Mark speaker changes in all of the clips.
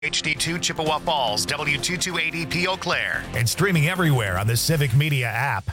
Speaker 1: HD2 Chippewa Falls, W2280P Eau Claire, and streaming everywhere on the Civic Media app.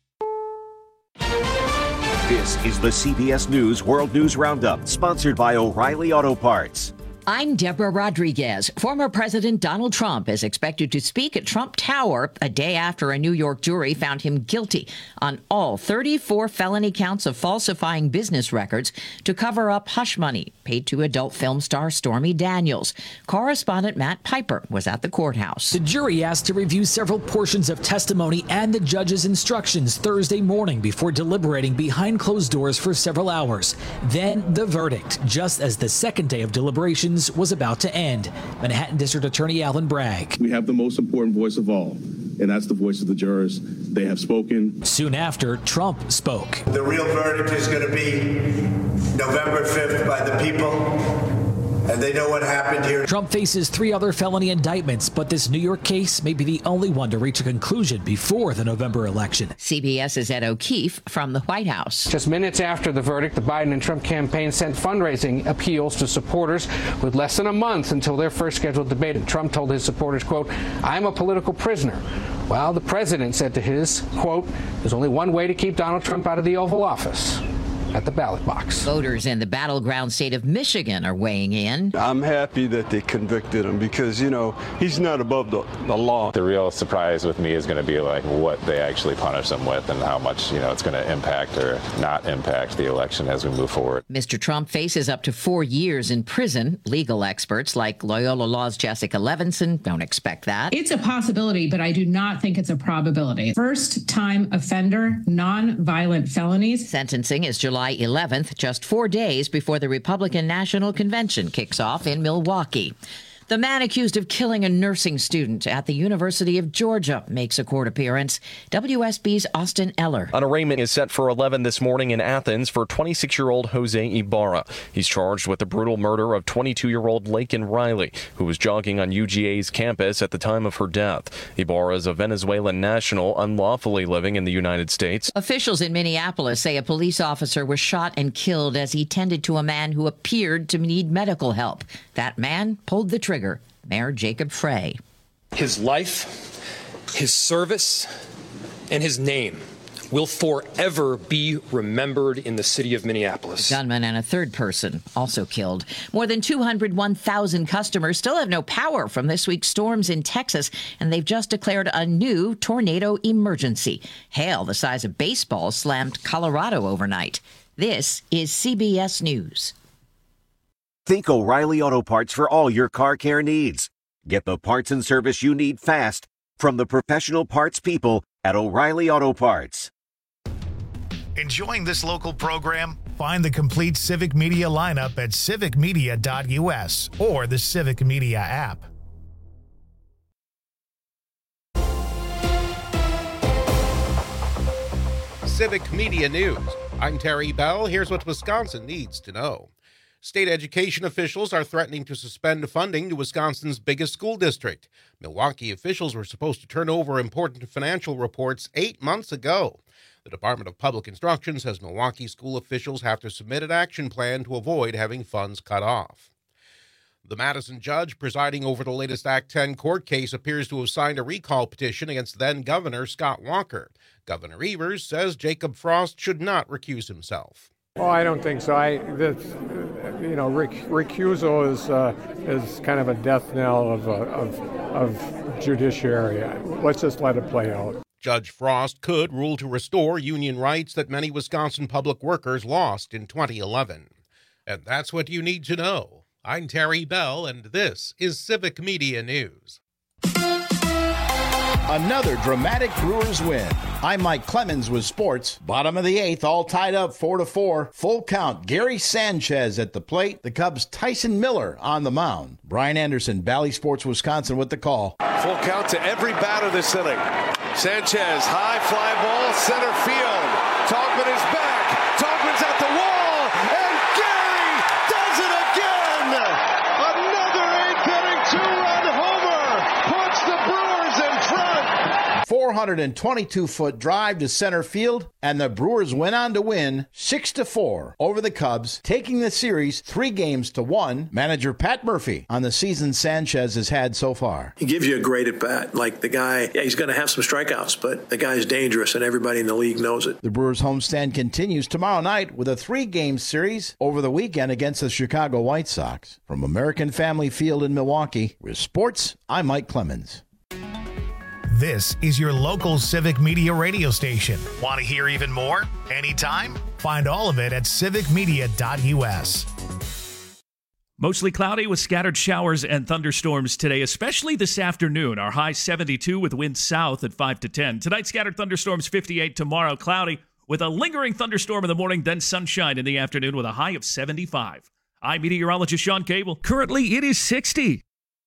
Speaker 2: This is the CBS News World News Roundup, sponsored by O'Reilly Auto Parts.
Speaker 3: I'm Deborah Rodriguez. Former President Donald Trump is expected to speak at Trump Tower a day after a New York jury found him guilty on all 34 felony counts of falsifying business records to cover up hush money paid to adult film star Stormy Daniels. Correspondent Matt Piper was at the courthouse.
Speaker 4: The jury asked to review several portions of testimony and the judge's instructions Thursday morning before deliberating behind closed doors for several hours. Then the verdict, just as the second day of deliberations was about to end. Manhattan District Attorney Alvin Bragg.
Speaker 5: We have the most important voice of all, and that's the voice of the jurors. They have spoken.
Speaker 4: Soon after, Trump spoke.
Speaker 6: The real verdict is going to be November 5th by the people, and they know what happened here.
Speaker 4: Trump faces 3 other felony indictments, but this New York case may be the only one to reach a conclusion before the November election.
Speaker 3: CBS's Ed O'Keefe from the White House.
Speaker 7: Just minutes after the verdict, the Biden and Trump campaign sent fundraising appeals to supporters with less than a month until their first scheduled debate. And Trump told his supporters, quote, "I'm a political prisoner." While the president said to his, quote, "There's only one way to keep Donald Trump out of the Oval Office. At the ballot box."
Speaker 3: Voters in the battleground state of Michigan are weighing in.
Speaker 8: I'm happy that they convicted him because, he's not above the law.
Speaker 9: The real surprise with me is going to be like what they actually punish him with and how much, it's going to impact or not impact the election as we move forward.
Speaker 3: Mr. Trump faces up to 4 years in prison. Legal experts like Loyola Law's Jessica Levinson don't expect that.
Speaker 10: It's a possibility, but I do not think it's a probability. First-time offender, non-violent felonies.
Speaker 3: Sentencing is July 11th, just 4 days before the Republican National Convention kicks off in Milwaukee. The man accused of killing a nursing student at the University of Georgia makes a court appearance. WSB's Austin Eller.
Speaker 11: An arraignment is set for 11 this morning in Athens for 26-year-old Jose Ibarra. He's charged with the brutal murder of 22-year-old Laken Riley, who was jogging on UGA's campus at the time of her death. Ibarra is a Venezuelan national unlawfully living in the United States.
Speaker 3: Officials in Minneapolis say a police officer was shot and killed as he tended to a man who appeared to need medical help. That man pulled the trigger. Mayor Jacob Frey.
Speaker 12: His life, his service, and his name will forever be remembered in the city of Minneapolis.
Speaker 3: A gunman and a third person also killed. More than 201,000 customers still have no power from this week's storms in Texas, and they've just declared a new tornado emergency. Hail the size of baseballs slammed Colorado overnight. This is CBS News.
Speaker 2: Think O'Reilly Auto Parts for all your car care needs. Get the parts and service you need fast from the professional parts people at O'Reilly Auto Parts.
Speaker 1: Enjoying this local program? Find the complete Civic Media lineup at civicmedia.us or the Civic Media app.
Speaker 13: Civic Media News. I'm Terry Bell. Here's what Wisconsin needs to know. State education officials are threatening to suspend funding to Wisconsin's biggest school district. Milwaukee officials were supposed to turn over important financial reports 8 months ago. The Department of Public Instruction says Milwaukee school officials have to submit an action plan to avoid having funds cut off. The Madison judge presiding over the latest Act 10 court case appears to have signed a recall petition against then-Governor Scott Walker. Governor Evers says Jacob Frost should not recuse himself.
Speaker 14: Oh, I don't think so. Recusal is kind of a death knell of judiciary. Let's just let it play out.
Speaker 13: Judge Frost could rule to restore union rights that many Wisconsin public workers lost in 2011. And that's what you need to know. I'm Terry Bell, and this is Civic Media News.
Speaker 15: Another dramatic Brewers win. I'm Mike Clemens with sports. Bottom of the 8th, all tied up 4-4. Full count, Gary Sanchez at the plate. The Cubs' Tyson Miller on the mound. Brian Anderson, Bally Sports Wisconsin with the call.
Speaker 16: Full count to every batter this inning. Sanchez, high fly ball, center field. Togman is back. Togman's at the wall, and Gary does it again. Another 8th inning 2-run homer puts the Brewers in front.
Speaker 15: 422-foot drive to center field, and the Brewers went on to win 6-4 over the Cubs, taking the series 3-1. Manager Pat Murphy on the season Sanchez has had so far.
Speaker 17: He gives you a great at-bat. Like the guy, he's going to have some strikeouts, but the guy's dangerous, and everybody in the league knows it.
Speaker 15: The Brewers homestand continues tomorrow night with a 3-game series over the weekend against the Chicago White Sox. From American Family Field in Milwaukee, with sports, I'm Mike Clemens.
Speaker 1: This is your local Civic Media radio station. Want to hear even more? Anytime? Find all of it at civicmedia.us.
Speaker 18: Mostly cloudy with scattered showers and thunderstorms today, especially this afternoon. Our high 72 with winds south at 5 to 10. Tonight, scattered thunderstorms 58. Tomorrow, cloudy with a lingering thunderstorm in the morning, then sunshine in the afternoon with a high of 75. I'm meteorologist Sean Cable. Currently, it is 60.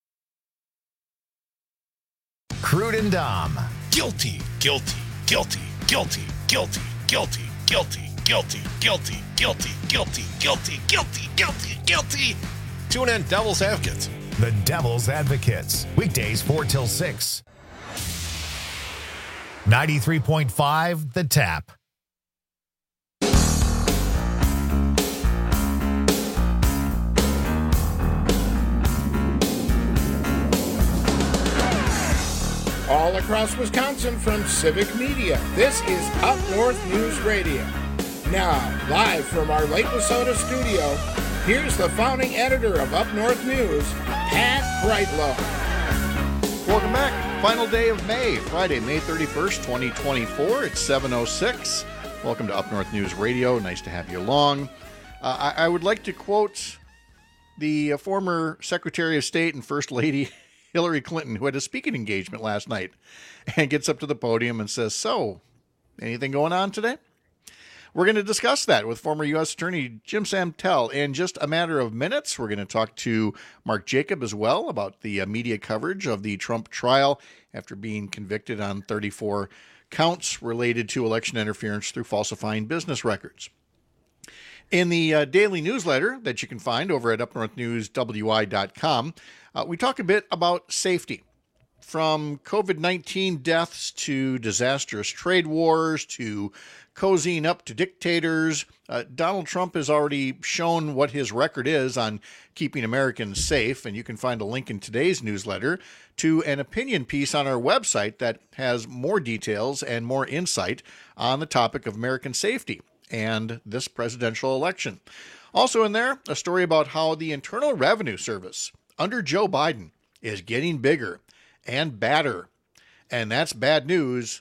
Speaker 1: Crude and Dom.
Speaker 19: Guilty, guilty, guilty, guilty, guilty, guilty, guilty, guilty, guilty, guilty, guilty, guilty, guilty, guilty, guilty. Tune in Devil's Advocates.
Speaker 1: The Devil's Advocates. Weekdays 4 till 6. 93.5 The Tap.
Speaker 20: All across Wisconsin from Civic Media, this is Up North News Radio. Now, live from our Lake Wissota studio, here's the founding editor of Up North News, Pat Brightlow.
Speaker 21: Welcome back. Final day of May, Friday, May 31st, 2024. It's 7:06. Welcome to Up North News Radio. Nice to have you along. I would like to quote the former Secretary of State and First Lady Hillary Clinton, who had a speaking engagement last night, and gets up to the podium and says, "So, anything going on today?" We're going to discuss that with former U.S. Attorney Jim Santel in just a matter of minutes. We're going to talk to Mark Jacob as well about the media coverage of the Trump trial after being convicted on 34 counts related to election interference through falsifying business records. In the daily newsletter that you can find over at upnorthnewswi.com, we talk a bit about safety. From COVID-19 deaths to disastrous trade wars to cozying up to dictators, Donald Trump has already shown what his record is on keeping Americans safe, and you can find a link in today's newsletter to an opinion piece on our website that has more details and more insight on the topic of American safety and this presidential election. Also in there, a story about how the Internal Revenue Service under Joe Biden is getting bigger and badder. And that's bad news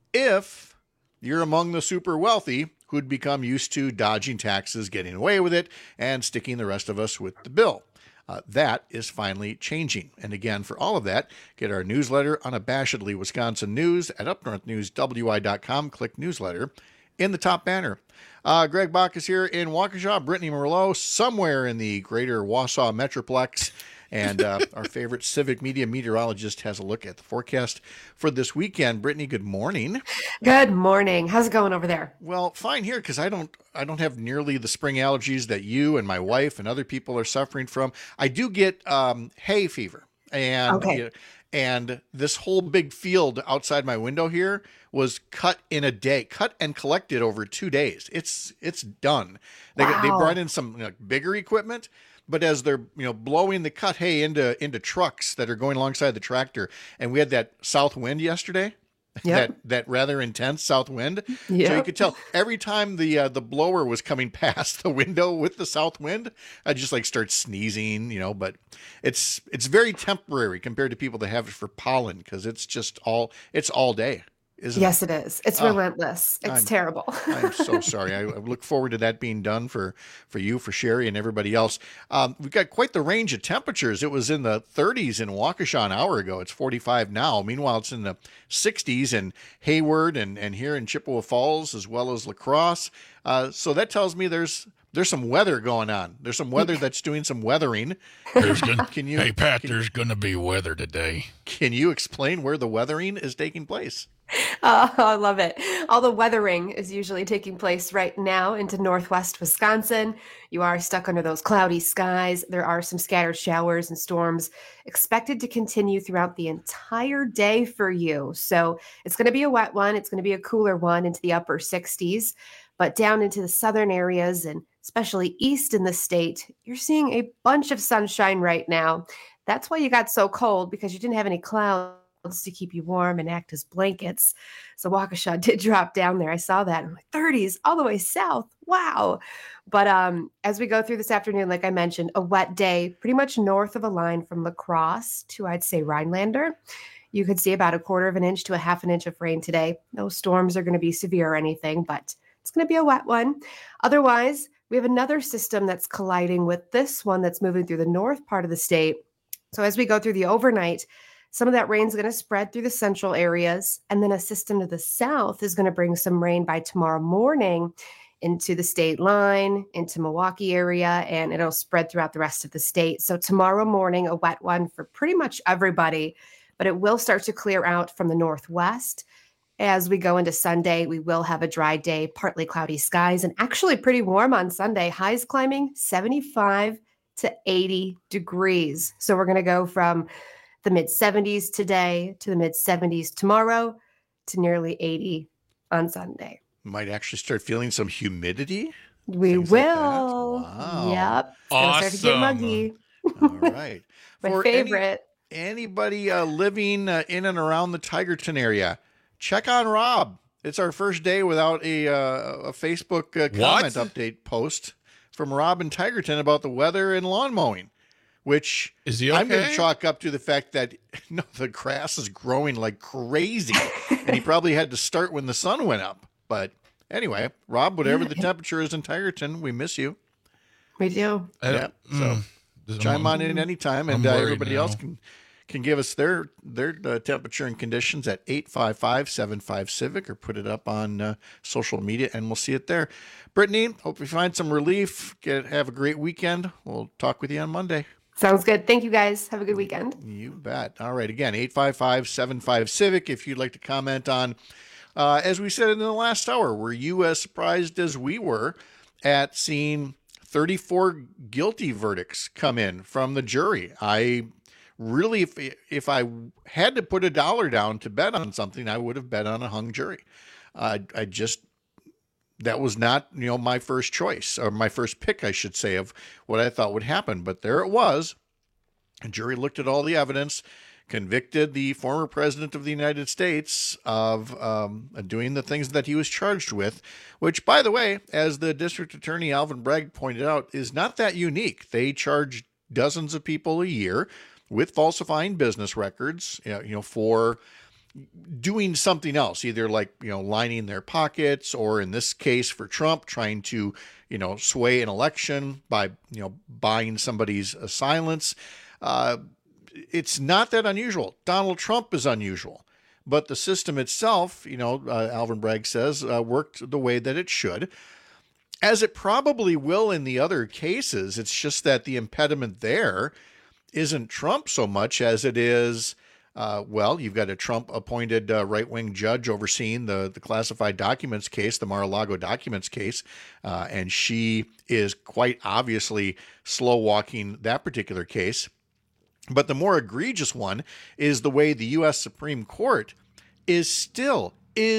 Speaker 21: if you're among the super wealthy who'd become used to dodging taxes, getting away with it, and sticking the rest of us with the bill. That is finally changing. And again, for all of that, get our newsletter Unabashedly Wisconsin News at upnorthnewswi.com. Click newsletter in the top banner. Greg Bach is here in Waukesha. Brittany Merlot somewhere in the greater Wausau Metroplex. And our favorite Civic Media meteorologist has a look at the forecast for this weekend. Brittany, good morning.
Speaker 22: Good morning. How's it going over there?
Speaker 21: Well, fine here because I don't have nearly the spring allergies that you and my wife and other people are suffering from. I do get hay fever, and this whole big field outside my window here was cut in a day, cut and collected over 2 days. It's done. They brought in some bigger equipment. But as they're blowing the cut hay into trucks that are going alongside the tractor, and we had that south wind yesterday, that rather intense south wind. Yep. So you could tell every time the blower was coming past the window with the south wind, I just start sneezing, But it's very temporary compared to people that have it for pollen because it's all day.
Speaker 22: Yes, it is. It's relentless. It's terrible.
Speaker 21: I'm so sorry. I look forward to that being done for you, for Sherry, and everybody else. We've got quite the range of temperatures. It was in the 30s in Waukesha an hour ago. It's 45 now. Meanwhile, it's in the 60s in Hayward and here in Chippewa Falls, as well as La Crosse. So that tells me there's some weather going on. There's some weather that's doing some weathering.
Speaker 19: Hey, Pat, there's going to be weather today.
Speaker 21: Can you explain where the weathering is taking place?
Speaker 22: Oh, I love it. All the weathering is usually taking place right now into northwest Wisconsin. You are stuck under those cloudy skies. There are some scattered showers and storms expected to continue throughout the entire day for you. So it's going to be a wet one. It's going to be a cooler one into the upper 60s. But down into the southern areas and especially east in the state, you're seeing a bunch of sunshine right now. That's why you got so cold, because you didn't have any clouds to keep you warm and act as blankets. So Waukesha did drop down there. I saw that. I'm like 30s all the way south. Wow. But as we go through this afternoon, like I mentioned, a wet day pretty much north of a line from La Crosse to, I'd say, Rhinelander. You could see about 1/4 of an inch to 1/2 an inch of rain today. No storms are going to be severe or anything, but it's going to be a wet one. Otherwise, we have another system that's colliding with this one that's moving through the north part of the state. So as we go through the overnight, some of that rain is going to spread through the central areas, and then a system to the south is going to bring some rain by tomorrow morning into the state line, into Milwaukee area, and it'll spread throughout the rest of the state. So tomorrow morning, a wet one for pretty much everybody, but it will start to clear out from the northwest. As we go into Sunday, we will have a dry day, partly cloudy skies, and actually pretty warm on Sunday. Highs climbing 75 to 80 degrees. So we're going to go from the mid-70s today to the mid-70s tomorrow to nearly 80 on Sunday.
Speaker 21: Might actually start feeling some humidity.
Speaker 22: We will.
Speaker 21: Like wow.
Speaker 22: Yep. It's going to start to get muggy.
Speaker 21: All right.
Speaker 22: My
Speaker 21: For
Speaker 22: favorite.
Speaker 21: Anybody living in and around the Tigerton area, check on Rob. It's our first day without a Facebook comment update post from Rob in Tigerton about the weather and lawn mowing, which
Speaker 19: is he okay?
Speaker 21: I'm going to chalk up to the fact that the grass is growing like crazy, and he probably had to start when the sun went up. But anyway, Rob, whatever the temperature is in Tigerton, we miss you.
Speaker 22: We do.
Speaker 21: Yeah. So chime on in anytime, and everybody else can give us their temperature and conditions at 855-75-CIVIC or put it up on social media, and we'll see it there. Brittany, hope you find some relief. Have a great weekend. We'll talk with you on Monday.
Speaker 22: Sounds good. Thank you, guys. Have a good weekend.
Speaker 21: You bet. All right. Again, 855-75-CIVIC if you'd like to comment on, as we said in the last hour, were you as surprised as we were at seeing 34 guilty verdicts come in from the jury? I really, if I had to put $1 down to bet on something, I would have bet on a hung jury. That was not, my first choice, or my first pick, I should say, of what I thought would happen. But there it was. A jury looked at all the evidence, convicted the former president of the United States of doing the things that he was charged with, which, by the way, as the district attorney Alvin Bragg pointed out, is not that unique. They charge dozens of people a year with falsifying business records, for doing something else, either like, lining their pockets, or in this case for Trump, trying to, sway an election by, buying somebody's silence. It's not that unusual. Donald Trump is unusual, but the system itself, Alvin Bragg says, worked the way that it should, as it probably will in the other cases. It's just that the impediment there isn't Trump so much as it is, you've got a Trump-appointed right-wing judge overseeing the classified documents case, the Mar-a-Lago documents case, and she is quite obviously slow-walking that particular case. But the more egregious one is the way the U.S. Supreme Court is still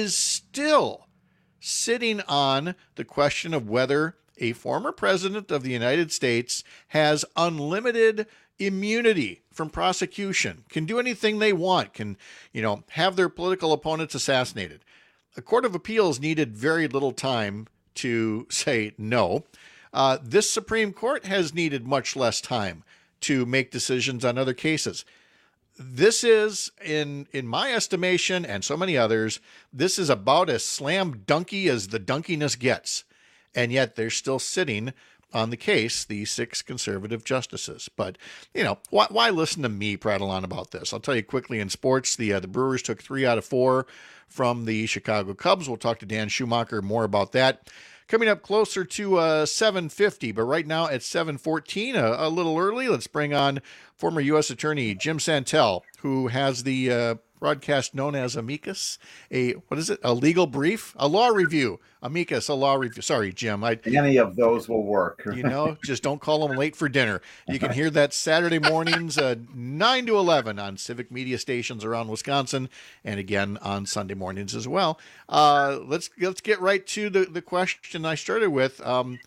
Speaker 21: sitting on the question of whether a former president of the United States has unlimited immunity from prosecution, can do anything they want, can, have their political opponents assassinated. A court of appeals needed very little time to say no. This Supreme Court has needed much less time to make decisions on other cases. This is, in my estimation, and so many others, this is about as slam dunky as the dunkiness gets. And yet they're still sitting on the case, the 6 conservative justices. But, why listen to me prattle on about this? I'll tell you quickly in sports, the Brewers took 3 out of 4 from the Chicago Cubs. We'll talk to Dan Schumacher more about that coming up closer to 7:50. But right now at 7:14, a little early, let's bring on former U.S. Attorney Jim Santel, who has the broadcast known as amicus, a legal brief, a law review, amicus, a law review. Sorry, Jim.
Speaker 5: Any of those will work.
Speaker 21: Just don't call them late for dinner. You can hear that Saturday mornings, 9 to 11 on civic media stations around Wisconsin, and again on Sunday mornings as well. Let's get right to the question I started with.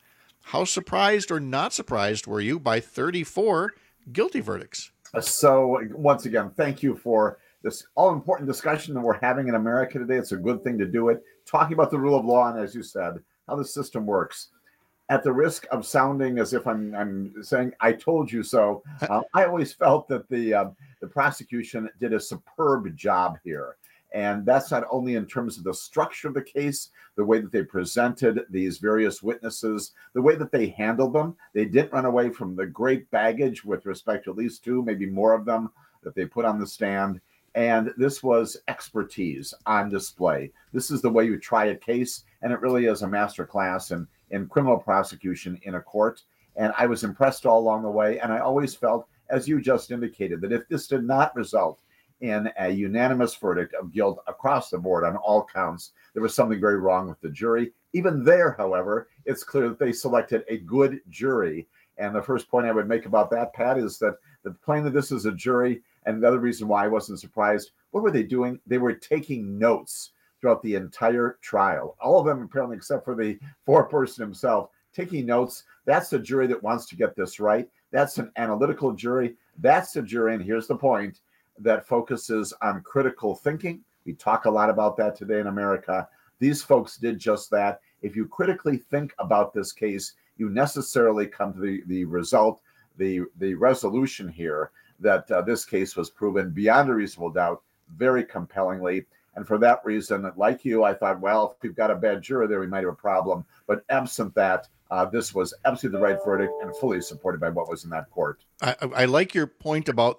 Speaker 21: How surprised or not surprised were you by 34 guilty verdicts?
Speaker 5: So once again, thank you for this all-important discussion that we're having in America today. It's a good thing to do it. Talking about the rule of law and, as you said, how the system works. At the risk of sounding as if I'm saying I told you so, I always felt that the prosecution did a superb job here. And that's not only in terms of the structure of the case, the way that they presented these various witnesses, the way that they handled them. They didn't run away from the great baggage with respect to at least two, maybe more of them, that they put on the stand. And this was expertise on display. This is the way you try a case, and it really is a master class in criminal prosecution in a court. And I was impressed all along the way, and I always felt, as you just indicated, that if this did not result in a unanimous verdict of guilt across the board on all counts, there was something very wrong with the jury. Even there, however, it's clear that they selected a good jury. And the first point I would make about that, Pat, is that plainly this is a jury. And the other reason why I wasn't surprised, what were they doing? They were taking notes throughout the entire trial. All of them, apparently, except for the foreperson himself, taking notes. That's the jury that wants to get this right. That's an analytical jury. That's the jury, and here's the point, that focuses on critical thinking. We talk a lot about that today in America. These folks did just that. If you critically think about this case, you necessarily come to the result, the resolution here, that this case was proven beyond a reasonable doubt, very compellingly. And for that reason, like you, I thought, well, if we've got a bad juror there, we might have a problem. But absent that, this was absolutely the right verdict and fully supported by what was in that court.
Speaker 21: I like your point about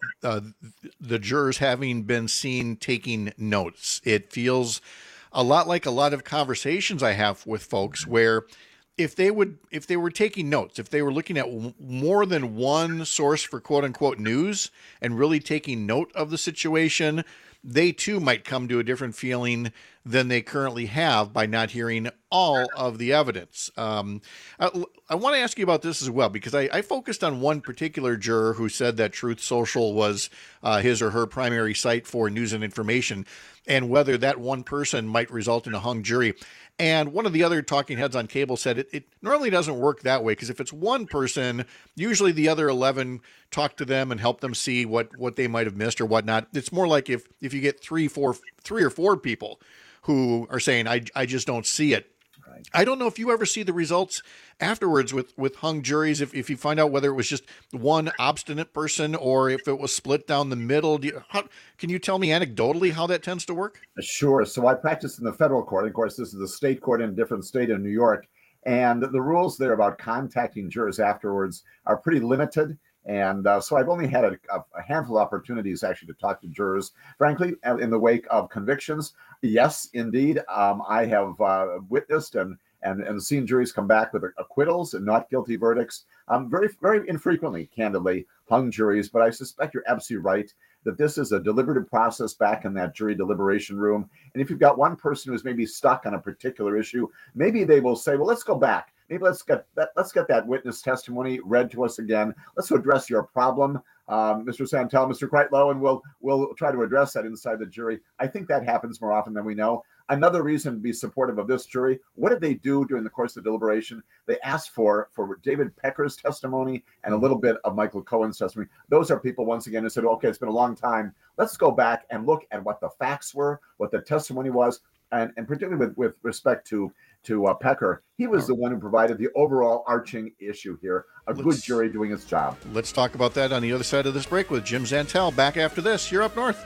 Speaker 21: the jurors having been seen taking notes. It feels a lot like a lot of conversations I have with folks where if they were taking notes, if they were looking at more than one source for quote unquote news and really taking note of the situation, they too might come to a different feeling than they currently have by not hearing all of the evidence. I want to ask you about this as well, because I focused on one particular juror who said that Truth Social was his or her primary site for news and information, and whether that one person might result in a hung jury. And one of the other talking heads on cable said it normally doesn't work that way, because if it's one person, usually the other 11 talk to them and help them see what they might have missed or whatnot. It's more like if you get three or four people who are saying, I just don't see it. Right. I don't know if you ever see the results afterwards with hung juries, if you find out whether it was just one obstinate person or if it was split down the middle. Can you tell me anecdotally how that tends to work?
Speaker 5: Sure. So I practiced in the federal court. Of course, this is a state court in a different state in New York. And the rules there about contacting jurors afterwards are pretty limited. And so I've only had a handful of opportunities actually to talk to jurors. Frankly, in the wake of convictions, yes, indeed, I have witnessed and seen juries come back with acquittals and not guilty verdicts. Very, very infrequently, candidly, hung juries. But I suspect you're absolutely right that this is a deliberative process back in that jury deliberation room. And if you've got one person who's maybe stuck on a particular issue, maybe they will say, well, let's go back. Maybe let's get that witness testimony read to us again. Let's address your problem, Mr. Santel, Mr. Kreitlow, and we'll try to address that inside the jury. I think that happens more often than we know. Another reason to be supportive of this jury, what did they do during the course of the deliberation? They asked for David Pecker's testimony and a little bit of Michael Cohen's testimony. Those are people, once again, who said, okay, it's been a long time. Let's go back and look at what the facts were, what the testimony was, and particularly with respect to Pecker, he was the one who provided the overall arching issue here, good jury doing its job.
Speaker 21: Let's talk about that on the other side of this break with Jim Zantel. Back after this. You're Up North.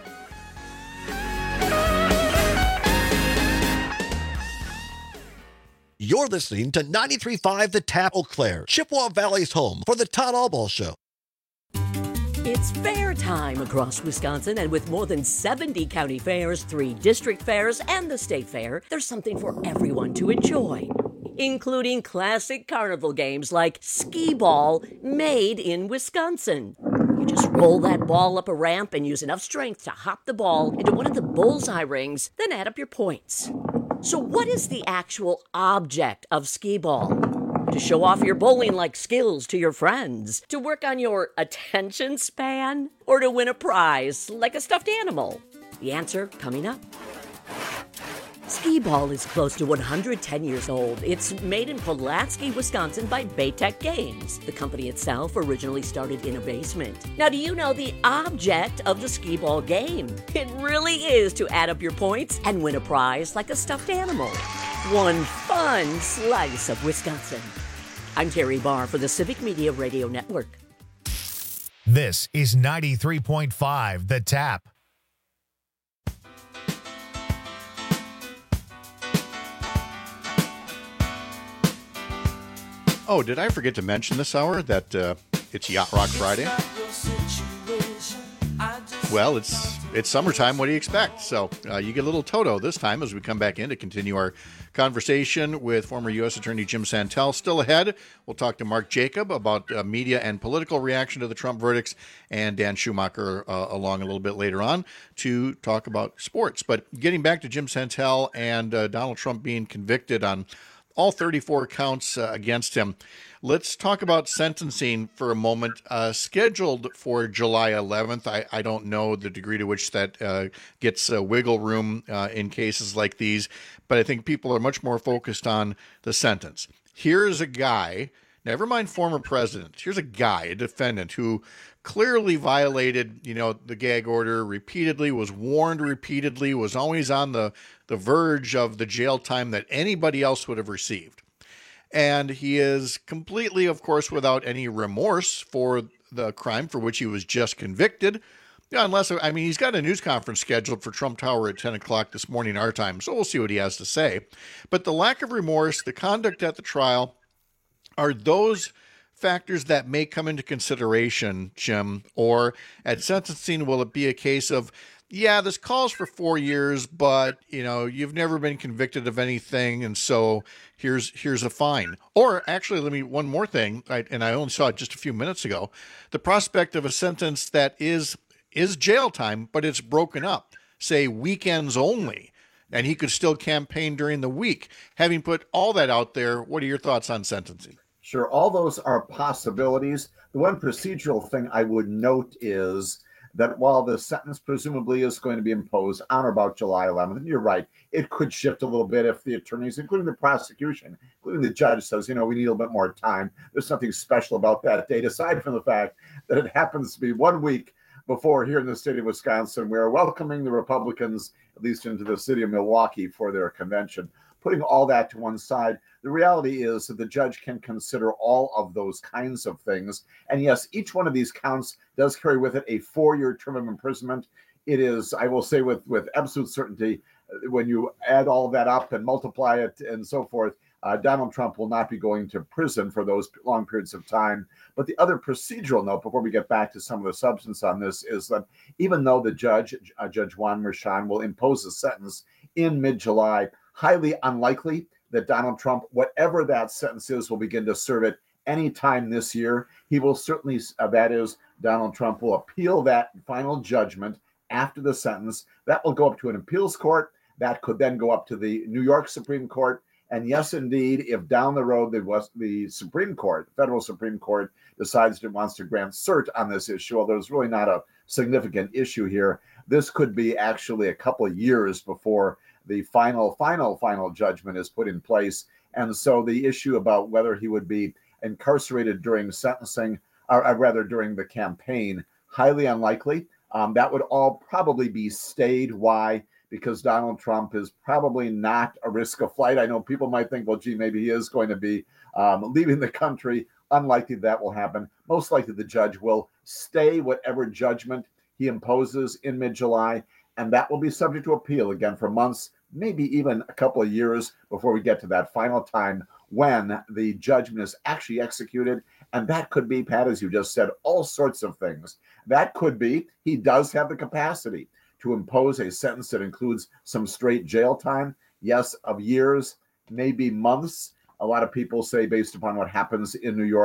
Speaker 6: You're listening to 93.5 The Tap, Eau Claire, Chippewa Valley's home for the Todd Albaugh Show.
Speaker 23: It's fair time across Wisconsin, and with more than 70 county fairs, 3 district fairs, and the state fair, there's something for everyone to enjoy, including classic carnival games like skee ball, made in Wisconsin. Just roll that ball up a ramp and use enough strength to hop the ball into one of the bullseye rings, then add up your points. So what is the actual object of skee-ball? To show off your bowling-like skills to your friends? To work on your attention span? Or to win a prize like a stuffed animal? The answer coming up. Skee-ball is close to 110 years old. It's made in Pulaski, Wisconsin by Baytech Games. The company itself originally started in a basement. Now, do you know the object of the skee-ball game? It really is to add up your points and win a prize like a stuffed animal. One fun slice of Wisconsin. I'm Terry Barr for the Civic Media Radio Network.
Speaker 1: This is 93.5 The Tap.
Speaker 21: Oh, did I forget to mention this hour that it's Yacht Rock Friday? Well, it's summertime. What do you expect? So you get a little Toto this time as we come back in to continue our conversation with former U.S. Attorney Jim Santel. Still ahead, we'll talk to Mark Jacob about media and political reaction to the Trump verdicts, and Dan Schumacher along a little bit later on to talk about sports. But getting back to Jim Santel and Donald Trump being convicted on all 34 counts against him. Let's talk about sentencing for a moment. Scheduled for July 11th. I don't know the degree to which that gets wiggle room in cases like these, but I think people are much more focused on the sentence. Here's a guy, never mind former president, here's a guy, a defendant, who clearly violated, the gag order repeatedly, was warned repeatedly, was always on the verge of the jail time that anybody else would have received. And he is completely, of course, without any remorse for the crime for which he was just convicted. He's got a news conference scheduled for Trump Tower at 10 o'clock this morning our time, so we'll see what he has to say. But the lack of remorse, the conduct at the trial, are those factors that may come into consideration, Jim? Or at sentencing, will it be a case of, yeah, this calls for 4 years, but, you've never been convicted of anything, and so here's a fine? Or actually, one more thing, and I only saw it just a few minutes ago, the prospect of a sentence that is jail time, but it's broken up, say weekends only, and he could still campaign during the week. Having put all that out there, what are your thoughts on sentencing?
Speaker 5: Sure, all those are possibilities. The one procedural thing I would note is that while the sentence presumably is going to be imposed on or about July 11th, and you're right, it could shift a little bit if the attorneys, including the prosecution, including the judge, says, we need a little bit more time. There's something special about that date, aside from the fact that it happens to be 1 week before here in the state of Wisconsin, we're welcoming the Republicans, at least into the city of Milwaukee, for their convention. Putting all that to one side, the reality is that the judge can consider all of those kinds of things. And yes, each one of these counts does carry with it a 4-year term of imprisonment. It is, I will say with absolute certainty, when you add all of that up and multiply it and so forth, Donald Trump will not be going to prison for those long periods of time. But the other procedural note, before we get back to some of the substance on this, is that even though the judge, Judge Juan Merchan, will impose a sentence in mid-July, highly unlikely that Donald Trump, whatever that sentence is, will begin to serve it anytime this year. He will certainly, Donald Trump will appeal that final judgment after the sentence. That will go up to an appeals court. That could then go up to the New York Supreme Court. And yes, indeed, if down the road the Supreme Court, federal Supreme Court, decides it wants to grant cert on this issue, although it's really not a significant issue here, this could be actually a couple of years before the final judgment is put in place. And so the issue about whether he would be incarcerated during sentencing, or rather during the campaign, highly unlikely. That would all probably be stayed. Why? Because Donald Trump is probably not a risk of flight. I know people might think, well, gee, maybe he is going to be leaving the country. Unlikely that will happen. Most likely the judge will stay whatever judgment he imposes in mid-July, and that will be subject to appeal again for months, maybe even a couple of years before we get to that final time when the judgment is actually executed. And that could be, Pat, as you just said, all sorts of things. That could be he does have the capacity to impose a sentence that includes some straight jail time, yes, of years, maybe months. A lot of people say, based upon what happens in New York,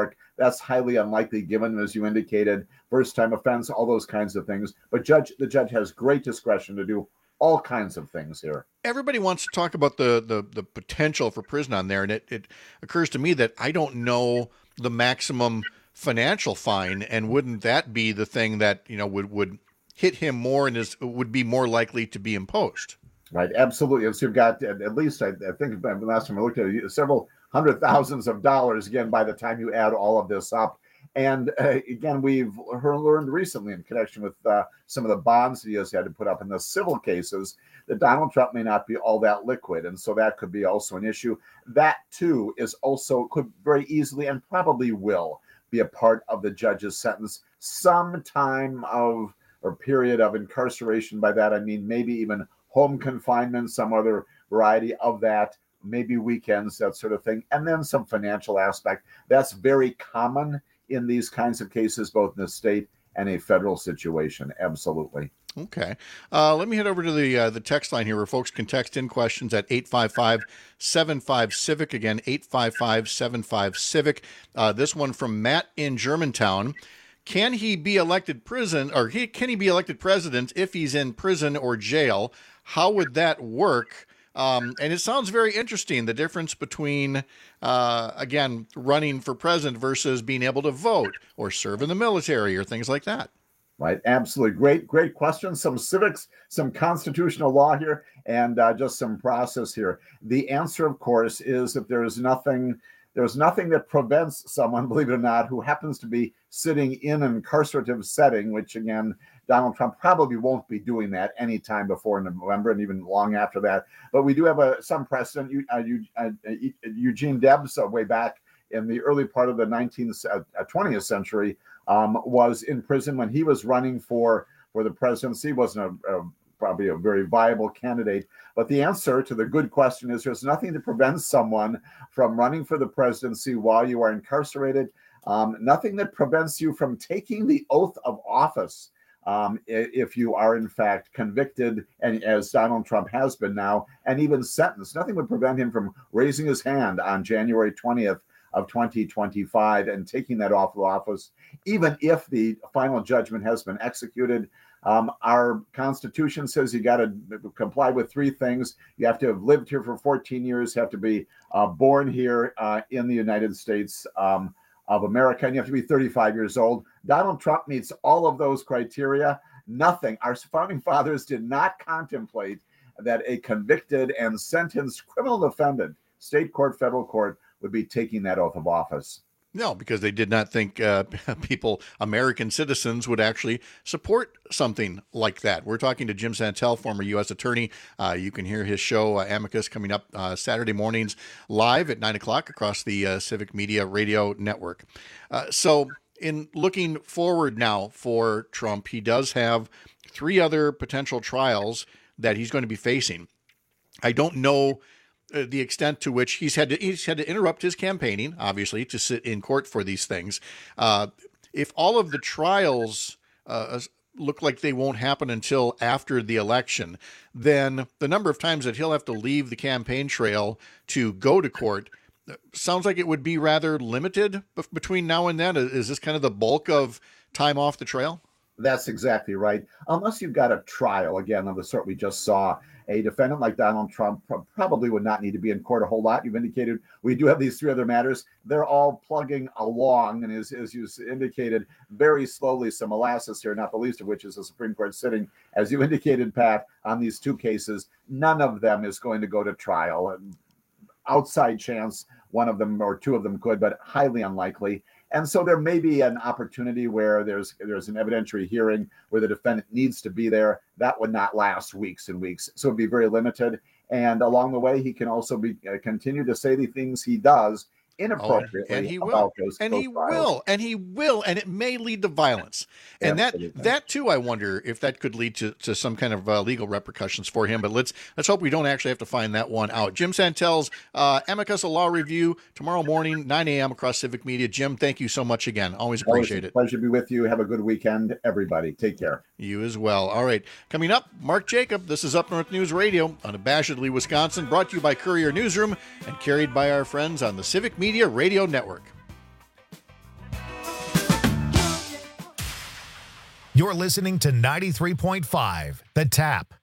Speaker 5: That's highly unlikely given, as you indicated, first-time offense, all those kinds of things. But the judge has great discretion to do all kinds of things here.
Speaker 21: Everybody wants to talk about the potential for prison on there, and it occurs to me that I don't know the maximum financial fine, and wouldn't that be the thing that would hit him more and would be more likely to be imposed?
Speaker 5: Right, absolutely. So you've got at least, I think the last time I looked at it, several hundred thousands of dollars, again, by the time you add all of this up. And again, we've learned recently in connection with some of the bonds he has had to put up in the civil cases that Donald Trump may not be all that liquid. And so that could be also an issue. That, too, could very easily and probably will be a part of the judge's sentence. Some time or period of incarceration. By that, I mean maybe even home confinement, some other variety of that, maybe weekends, that sort of thing. And then some financial aspect. That's very common in these kinds of cases, both in the state and a federal situation. Absolutely.
Speaker 21: Okay. Let me head over to the text line here where folks can text in questions at 855-75-CIVIC. Again, 855-75-CIVIC. This one from Matt in Germantown. Can he be elected president if he's in prison or jail? How would that work? And it sounds very interesting, the difference between, again, running for president versus being able to vote or serve in the military or things like that.
Speaker 5: Right. Absolutely. Great question. Some civics, some constitutional law here, and just some process here. The answer, of course, is that there's nothing that prevents someone, believe it or not, who happens to be sitting in an incarcerative setting, which, again, Donald Trump probably won't be doing that anytime before November and even long after that. But we do have some precedent. Eugene Debs, way back in the early part of the 20th century, was in prison when he was running for the presidency. Wasn't probably a very viable candidate. But the answer to the good question is there's nothing that prevents someone from running for the presidency while you are incarcerated. Nothing that prevents you from taking the oath of office if you are in fact convicted, and as Donald Trump has been now, and even sentenced. Nothing would prevent him from raising his hand on January 20th of 2025 and taking that oath of office, even if the final judgment has been executed. Our Constitution says you got to comply with three things. You have to have lived here for 14 years, have to be born here in the United States of America, and you have to be 35 years old. Donald Trump meets all of those criteria. Nothing. Our founding fathers did not contemplate that a convicted and sentenced criminal defendant, state court, federal court, would be taking that oath of office.
Speaker 21: No, because they did not think American citizens would actually support something like that. We're talking to Jim Santel, former U.S. attorney. You can hear his show, Amicus, coming up Saturday mornings live at 9 o'clock across the Civic Media Radio Network. So in looking forward now for Trump, he does have 3 other potential trials that he's going to be facing. I don't know the extent to which he's had to interrupt his campaigning, obviously, to sit in court for these things. If all of the trials look like they won't happen until after the election, then the number of times that he'll have to leave the campaign trail to go to court sounds like it would be rather limited between now and then. Is this kind of the bulk of time off the trail?
Speaker 5: That's exactly right. Unless you've got a trial, again, of the sort we just saw, a defendant like Donald Trump probably would not need to be in court a whole lot. You've indicated we do have these 3 other matters. They're all plugging along, and as you indicated, very slowly, some molasses here, not the least of which is the Supreme Court sitting, as you indicated, Pat, on these 2 cases. None of them is going to go to trial. Outside chance, one of them or 2 of them could, but highly unlikely. And so there may be an opportunity where there's an evidentiary hearing where the defendant needs to be there. That would not last weeks and weeks. So it'd be very limited. And along the way, he can also continue to say the things he does inappropriately.
Speaker 21: And he will. And he will. And it may lead to violence. And that too, I wonder if that could lead to some kind of legal repercussions for him. But let's hope we don't actually have to find that one out. Jim Santel's Amicus, a law review tomorrow morning, 9 a.m. across Civic Media. Jim, thank you so much again. Always appreciate it.
Speaker 5: Pleasure to be with you. Have a good weekend, everybody. Take care.
Speaker 21: You as well. All right. Coming up, Mark Jacob. This is Up North News Radio, unabashedly Wisconsin, brought to you by Courier Newsroom and carried by our friends on the Civic Media Radio Network.
Speaker 1: You're listening to 93.5 The Tap.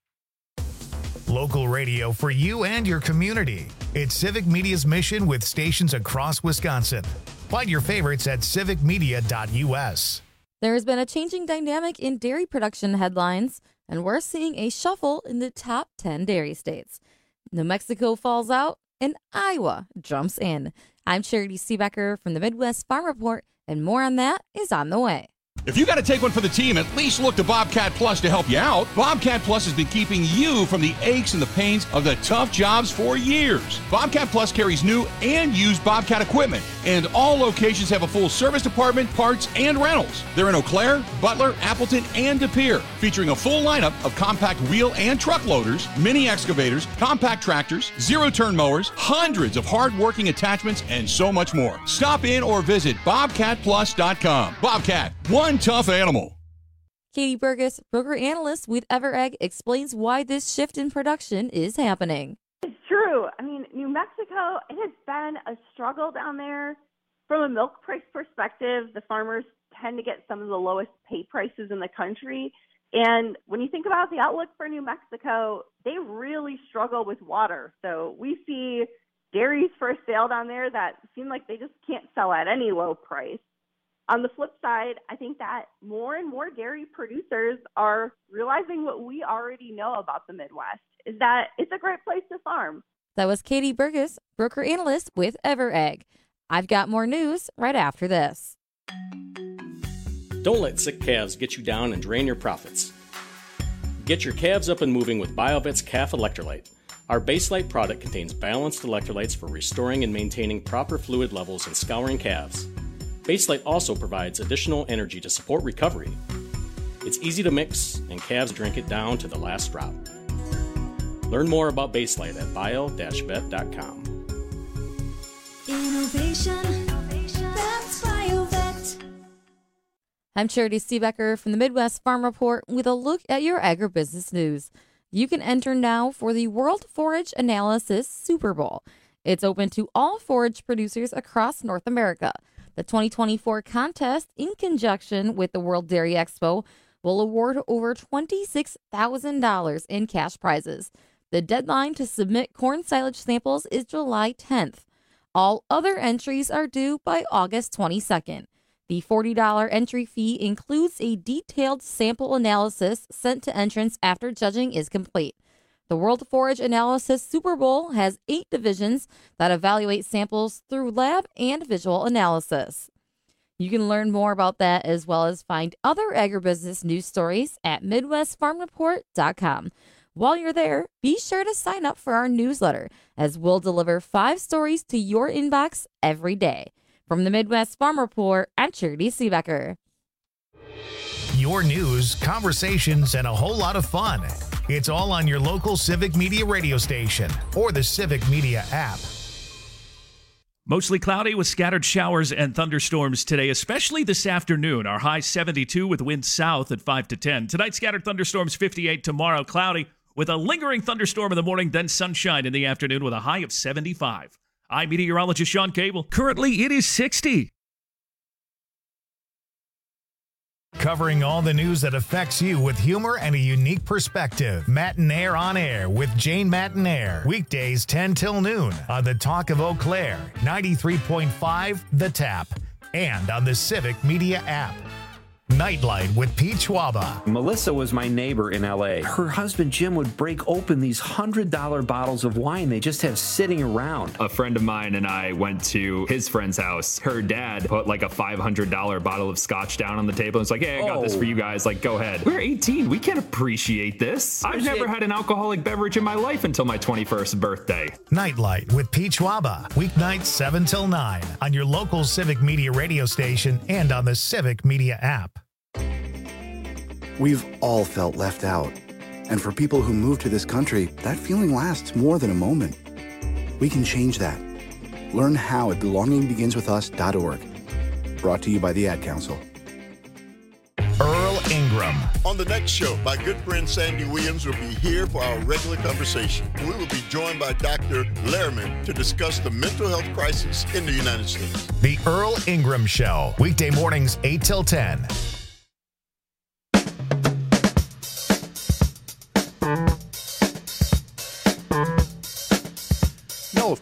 Speaker 1: Local radio for you and your community. It's Civic Media's mission with stations across Wisconsin. Find your favorites at civicmedia.us.
Speaker 4: There has been a changing dynamic in dairy production headlines, and we're seeing a shuffle in the top 10 dairy states. New Mexico falls out, and Iowa jumps in. I'm Charity Seebecker from the Midwest Farm Report, and more on that is on the way.
Speaker 7: If you got to take one for the team, at least look to Bobcat Plus to help you out. Bobcat Plus has been keeping you from the aches and the pains of the tough jobs for years. Bobcat Plus carries new and used Bobcat equipment, and all locations have a full service department, parts, and rentals. They're in Eau Claire, Butler, Appleton, and De Pere, featuring a full lineup of compact wheel and truck loaders, mini excavators, compact tractors, zero-turn mowers, hundreds of hard-working attachments, and so much more. Stop in or visit BobcatPlus.com. Bobcat, one tough animal.
Speaker 4: Katie Burgess, broker analyst with Everegg, explains why this shift in production is happening.
Speaker 8: It's true. I mean, New Mexico, it has been a struggle down there. From a milk price perspective, the farmers tend to get some of the lowest pay prices in the country. And when you think about the outlook for New Mexico, they really struggle with water. So we see dairies for sale down there that seem like they just can't sell at any low price. On the flip side, I think that more and more dairy producers are realizing what we already know about the Midwest, is that it's a great place to farm.
Speaker 4: That was Katie Burgess, broker analyst with Everegg. I've got more news right after this.
Speaker 24: Don't let sick calves get you down and drain your profits. Get your calves up and moving with BioVet's Calf Electrolyte. Our Baselite product contains balanced electrolytes for restoring and maintaining proper fluid levels and scouring calves. Baselite also provides additional energy to support recovery. It's easy to mix, and calves drink it down to the last drop. Learn more about Baselite at bio-vet.com.
Speaker 25: Innovation, that's BioVet.
Speaker 4: I'm Charity Seebecker from the Midwest Farm Report with a look at your agribusiness news. You can enter now for the World Forage Analysis Super Bowl. It's open to all forage producers across North America. The 2024 contest, in conjunction with the World Dairy Expo, will award over $26,000 in cash prizes. The deadline to submit corn silage samples is July 10th. All other entries are due by August 22nd. The $40 entry fee includes a detailed sample analysis sent to entrants after judging is complete. The World Forage Analysis Super Bowl has 8 divisions that evaluate samples through lab and visual analysis. You can learn more about that as well as find other agribusiness news stories at MidwestFarmReport.com. While you're there, be sure to sign up for our newsletter, as we'll deliver 5 stories to your inbox every day. From the Midwest Farm Report, I'm Charity Seebecker.
Speaker 1: Your news, conversations, and a whole lot of fun. It's all on your local Civic Media radio station or the Civic Media app.
Speaker 18: Mostly cloudy with scattered showers and thunderstorms today, especially this afternoon. Our high 72 with winds south at 5 to 10. Tonight, scattered thunderstorms 58. Tomorrow, cloudy with a lingering thunderstorm in the morning, then sunshine in the afternoon with a high of 75. I'm meteorologist Sean Cable. Currently, it is 60.
Speaker 1: Covering all the news that affects you with humor and a unique perspective. Matinaire on Air with Jane Matinaire. Weekdays 10 till noon on the Talk of Eau Claire, 93.5 The Tap, and on the Civic Media app. Nightlight with Pete Schwaba.
Speaker 26: Melissa was my neighbor in L.A. Her husband Jim would break open these $100 bottles of wine they just have sitting around.
Speaker 27: A friend of mine and I went to his friend's house. Her dad put like a $500 bottle of scotch down on the table. It's like, hey, I got this for you guys. Like, go ahead. We're 18. We can't appreciate this. I've never had an alcoholic beverage in my life until my 21st birthday.
Speaker 1: Nightlight with Pete Schwaba. Weeknights 7 till 9 on your local Civic Media radio station and on the Civic Media app.
Speaker 28: We've all felt left out. And for people who move to this country, that feeling lasts more than a moment. We can change that. Learn how at belongingbeginswithus.org. Brought to you by the Ad Council.
Speaker 1: Earl Ingram.
Speaker 29: On the next show, my good friend Sandy Williams will be here for our regular conversation. We will be joined by Dr. Lehrman to discuss the mental health crisis in the United States.
Speaker 1: The Earl Ingram Show, weekday mornings 8 till 10.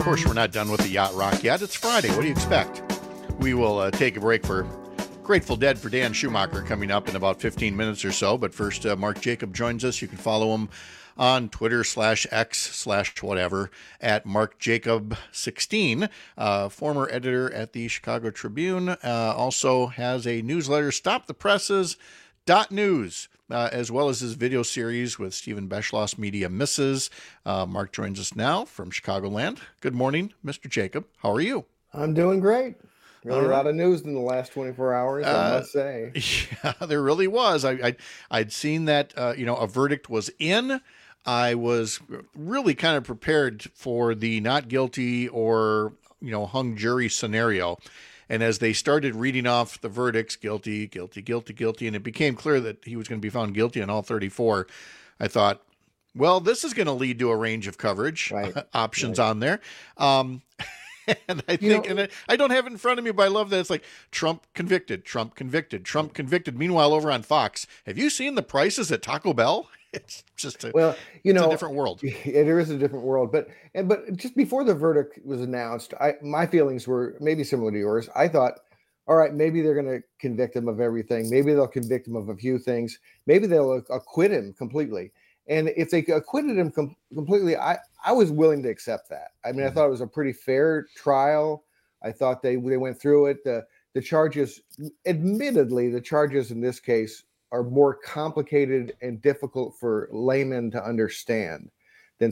Speaker 21: course, we're not done with the yacht rock yet. It's Friday. What do you expect? We will take a break for Grateful Dead for Dan Schumacher coming up in about 15 minutes or so. But first, Mark Jacob joins us. You can follow him on Twitter /X/whatever at MarkJacob16, former editor at the Chicago Tribune. Also has a newsletter, StopThePresses.news. As well as his video series with Stephen Beschloss, Media Misses. Mark joins us now from Chicagoland. Good morning, Mr. Jacob. How are you?
Speaker 2: I'm doing great. Really a lot of news in the last 24 hours, I must say.
Speaker 21: Yeah, there really was. I'd seen that, a verdict was in. I was really kind of prepared for the not guilty or, hung jury scenario. And as they started reading off the verdicts, guilty, guilty, guilty, guilty, and it became clear that he was going to be found guilty on all 34, I thought, well, this is going to lead to a range of coverage options on there. And I think, and I don't have it in front of me, but I love that it's like Trump convicted, Trump convicted, Trump convicted. Meanwhile, over on Fox, have you seen the prices at Taco Bell? It's just it's a different world.
Speaker 2: There is a different world, but just before the verdict was announced, my feelings were maybe similar to yours. I thought, all right, maybe they're going to convict him of everything. Maybe they'll convict him of a few things. Maybe they'll acquit him completely. And if they acquitted him completely, I was willing to accept that. I mean, I thought it was a pretty fair trial. I thought they went through it. The charges, admittedly, the charges in this case are more complicated and difficult for laymen to understand than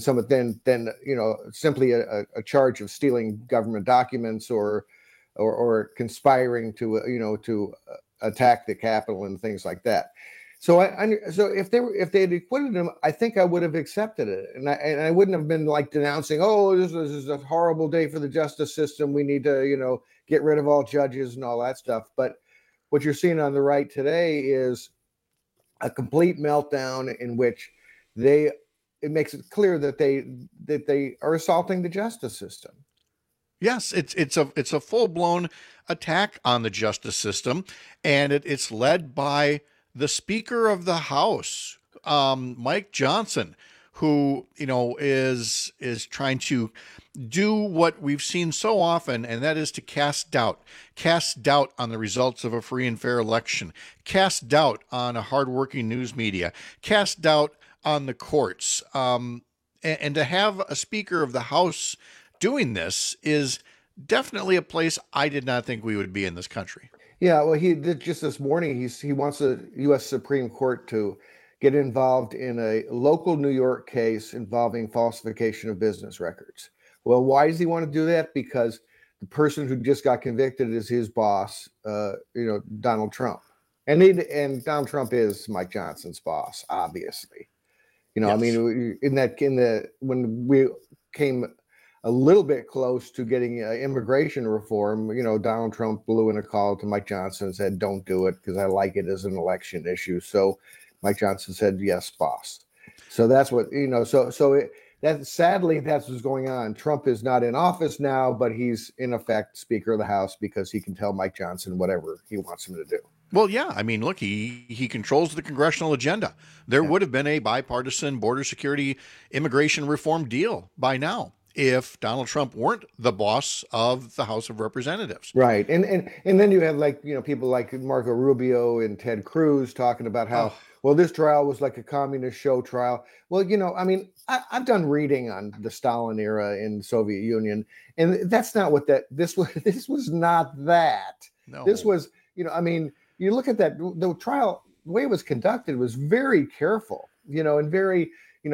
Speaker 2: simply a charge of stealing government documents or conspiring to attack the Capitol and things like that. So if they had acquitted him, I think I would have accepted it, and I wouldn't have been like denouncing, oh, this is a horrible day for the justice system. We need to get rid of all judges and all that stuff. But what you're seeing on the right today is a complete meltdown in which it makes it clear that they are assaulting the justice system.
Speaker 21: Yes, it's a full-blown attack on the justice system, and it's led by the Speaker of the House, Mike Johnson, who is trying to do what we've seen so often, and that is to cast doubt on the results of a free and fair election, cast doubt on a hardworking news media, cast doubt on the courts, and to have a Speaker of the House doing this is definitely a place I did not think we would be in this country.
Speaker 2: Yeah, well, he did just this morning. He wants the U.S. Supreme Court to get involved in a local New York case involving falsification of business records. Well, why does he want to do that? Because the person who just got convicted is his boss, Donald Trump, and Donald Trump is Mike Johnson's boss, obviously. Yes. I mean, when we came a little bit close to getting immigration reform, Donald Trump blew in a call to Mike Johnson and said, don't do it because I like it as an election issue. So Mike Johnson said, yes, boss. So that's what, sadly, that's what's going on. Trump is not in office now, but he's in effect Speaker of the House because he can tell Mike Johnson whatever he wants him to do.
Speaker 21: Well, yeah. I mean, look, he controls the congressional agenda. There would have been a bipartisan border security immigration reform deal by now if Donald Trump weren't the boss of the House of Representatives.
Speaker 2: Right. And then you have people like Marco Rubio and Ted Cruz talking about how, well, this trial was like a communist show trial. Well, I've done reading on the Stalin era in the Soviet Union, and that's not what this was not that. No. This was, you look at that, the trial, the way it was conducted was very careful, and very,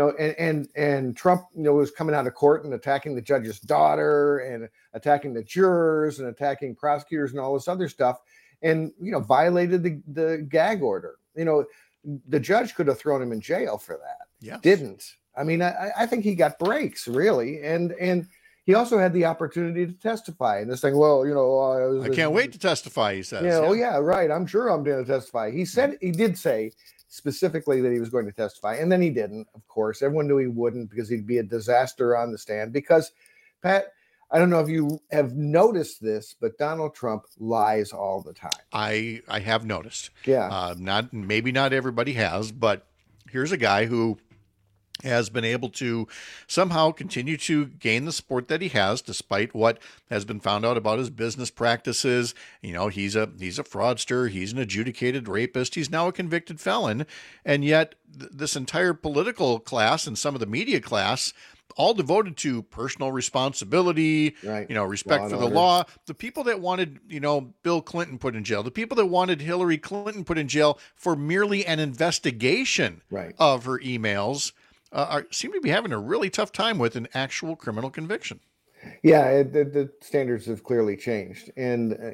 Speaker 2: and Trump, was coming out of court and attacking the judge's daughter and attacking the jurors and attacking prosecutors and all this other stuff, and, violated the gag order. The judge could have thrown him in jail for that.
Speaker 21: Yeah.
Speaker 2: Didn't. I mean, I think he got breaks, really. And he also had the opportunity to testify. And this thing,
Speaker 21: I can't wait to testify, he says.
Speaker 2: Oh, yeah, right. I'm sure I'm going to testify. He did say specifically that he was going to testify. And then he didn't, of course. Everyone knew he wouldn't because he'd be a disaster on the stand. Because, Pat, I don't know if you have noticed this, but Donald Trump lies all the time.
Speaker 21: I have noticed.
Speaker 2: Yeah.
Speaker 21: Maybe not everybody has, but here's a guy who has been able to somehow continue to gain the support that he has, despite what has been found out about his business practices. You know, he's a fraudster. He's an adjudicated rapist. He's now a convicted felon. And yet this entire political class and some of the media class, all devoted to personal responsibility,
Speaker 2: right.
Speaker 21: Respect for the law. The people that wanted, Bill Clinton put in jail, the people that wanted Hillary Clinton put in jail for merely an investigation of her emails, seem to be having a really tough time with an actual criminal conviction.
Speaker 2: Yeah, the standards have clearly changed, and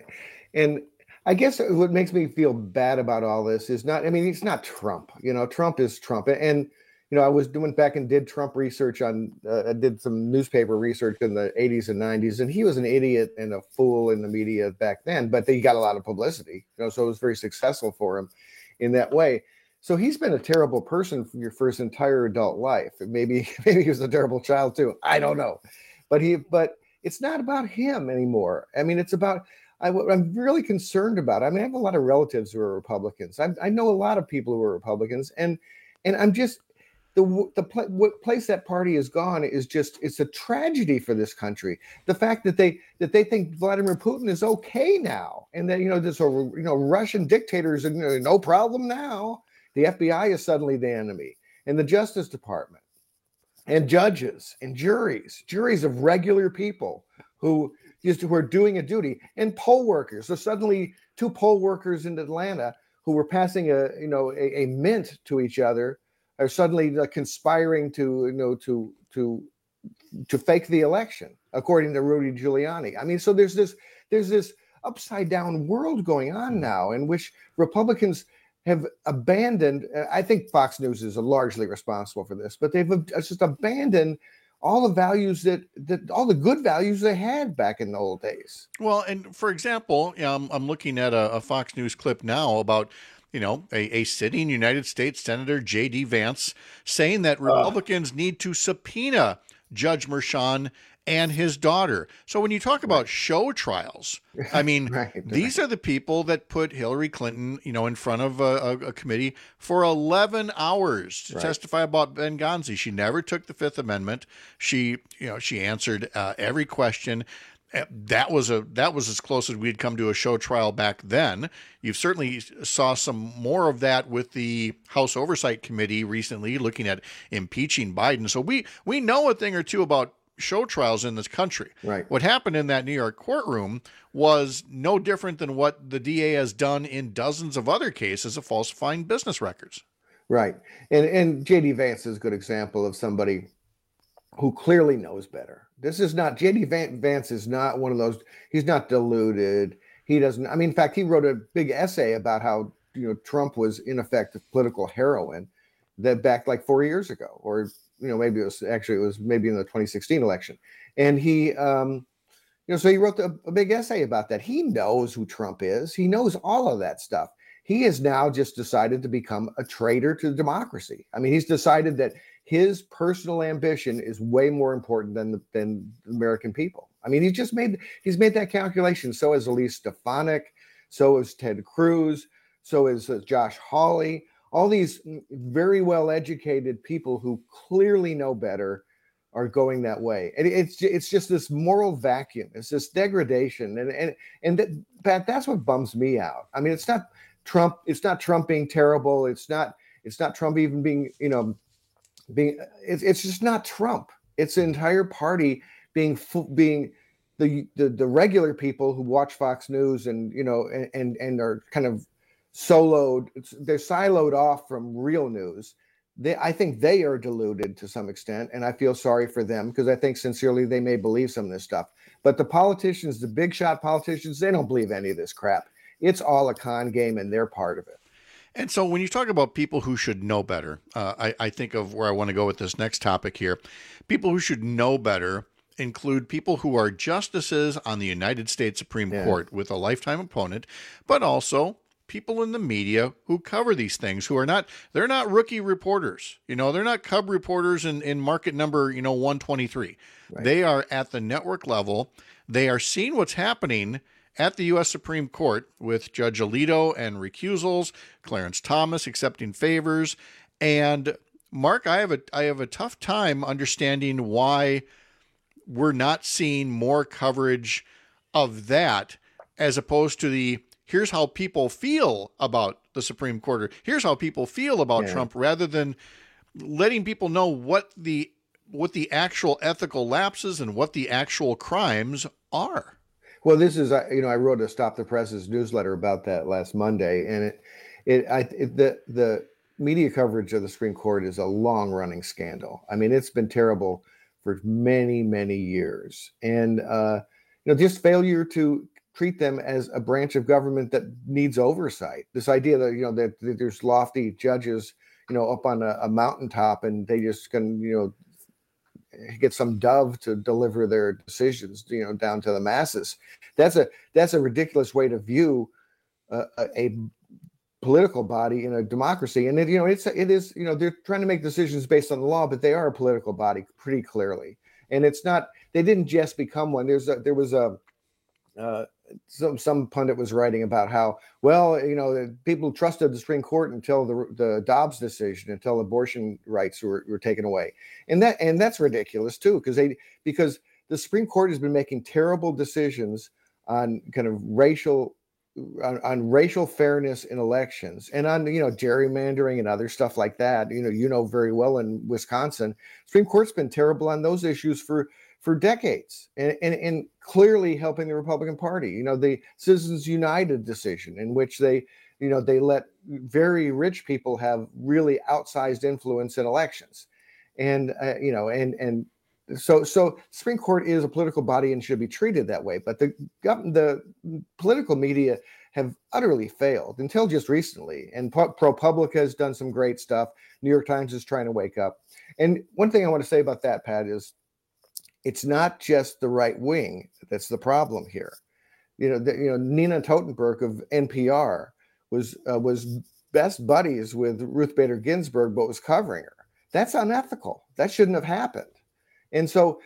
Speaker 2: I guess what makes me feel bad about all this is not. I mean, it's not Trump. Trump is Trump, and I was doing back and did Trump research on. I did some newspaper research in the 80s and 90s, and he was an idiot and a fool in the media back then. But he got a lot of publicity, so it was very successful for him in that way. So he's been a terrible person for his entire adult life. Maybe he was a terrible child too. I don't know, but it's not about him anymore. I mean, it's about I'm really concerned about. I mean, I have a lot of relatives who are Republicans. I know a lot of people who are Republicans, and I'm just what place that party has gone is just it's a tragedy for this country. The fact that they think Vladimir Putin is okay now, and that this Russian dictators are no problem now. The FBI is suddenly the enemy, and the Justice Department, and judges and juries of regular people who are doing a duty, and poll workers. So suddenly, 2 poll workers in Atlanta who were passing a mint to each other are suddenly conspiring to fake the election, according to Rudy Giuliani. I mean, so there's this upside down world going on now in which Republicans have abandoned. I think Fox News is largely responsible for this, but they've just abandoned all the values that all the good values they had back in the old days.
Speaker 21: Well, and for example, I'm looking at a Fox News clip now about a sitting United States Senator J.D. Vance saying that Republicans need to subpoena Judge Merchan and his daughter. So when you talk about show trials, I mean, these are the people that put Hillary Clinton, in front of a committee for 11 hours to testify about Benghazi. She never took the Fifth Amendment. She answered every question. That was as close as we'd come to a show trial back then. You've certainly saw some more of that with the House Oversight Committee recently looking at impeaching Biden. So we know a thing or two about show trials in this country.
Speaker 2: Right.
Speaker 21: What happened in that New York courtroom was no different than what the DA has done in dozens of other cases of falsifying business records.
Speaker 2: Right. And J.D. Vance is a good example of somebody who clearly knows better. This is not J.D. Vance is not one of those. He's not deluded. He doesn't. I mean, in fact, he wrote a big essay about how Trump was in effect political heroin that back like 4 years ago, or maybe it was maybe in the 2016 election. And he, so he wrote a big essay about that. He knows who Trump is. He knows all of that stuff. He has now just decided to become a traitor to democracy. I mean, he's decided that his personal ambition is way more important than the American people. I mean, he's made that calculation. So is Elise Stefanik. So is Ted Cruz. So is Josh Hawley. All these very well-educated people who clearly know better are going that way. And it's just this moral vacuum. It's this degradation. And that's what bums me out. I mean, it's not Trump. It's not Trump being terrible. It's not Trump even being, it's just not Trump. It's the entire party being the regular people who watch Fox News and are kind of they're siloed off from real news. I think they are deluded to some extent, and I feel sorry for them because I think sincerely they may believe some of this stuff. But the politicians, the big shot politicians, they don't believe any of this crap. It's all a con game, and they're part of it.
Speaker 21: And so when you talk about people who should know better, I think of where I want to go with this next topic here. People who should know better include people who are justices on the United States Supreme Court with a lifetime opponent, but also people in the media who cover these things they're not rookie reporters. They're not cub reporters in market number, 123. Right. They are at the network level. They are seeing what's happening at the U.S. Supreme Court with Judge Alito and recusals, Clarence Thomas accepting favors, and Mark, I have a tough time understanding why we're not seeing more coverage of that as opposed to the here's how people feel about the Supreme Court, or here's how people feel about Trump, rather than letting people know what the actual ethical lapses and what the actual crimes are.
Speaker 2: Well, this is, I wrote a Stop the Presses newsletter about that last Monday, and the media coverage of the Supreme Court is a long-running scandal. I mean, it's been terrible for many, many years, and just failure to treat them as a branch of government that needs oversight. This idea that that there's lofty judges, up on a mountaintop, and they just can get some dove to deliver their decisions, down to the masses. That's a ridiculous way to view a political body in a democracy. And it is they're trying to make decisions based on the law, but they are a political body pretty clearly. And it's not, they didn't just become one. There was some pundit was writing about how, people trusted the Supreme Court until the Dobbs decision, until abortion rights were taken away. And that's ridiculous too, because the Supreme Court has been making terrible decisions on kind of racial fairness in elections, and on gerrymandering and other stuff like that. Very well in Wisconsin, Supreme Court's been terrible on those issues for decades, and clearly helping the Republican Party. The Citizens United decision, in which they let very rich people have really outsized influence in elections, so Supreme Court is a political body and should be treated that way. But the political media have utterly failed until just recently. And ProPublica has done some great stuff. New York Times is trying to wake up. And one thing I want to say about that, Pat, is it's not just the right wing that's the problem here. Nina Totenberg of NPR was best buddies with Ruth Bader Ginsburg, but was covering her. That's unethical. That shouldn't have happened. And so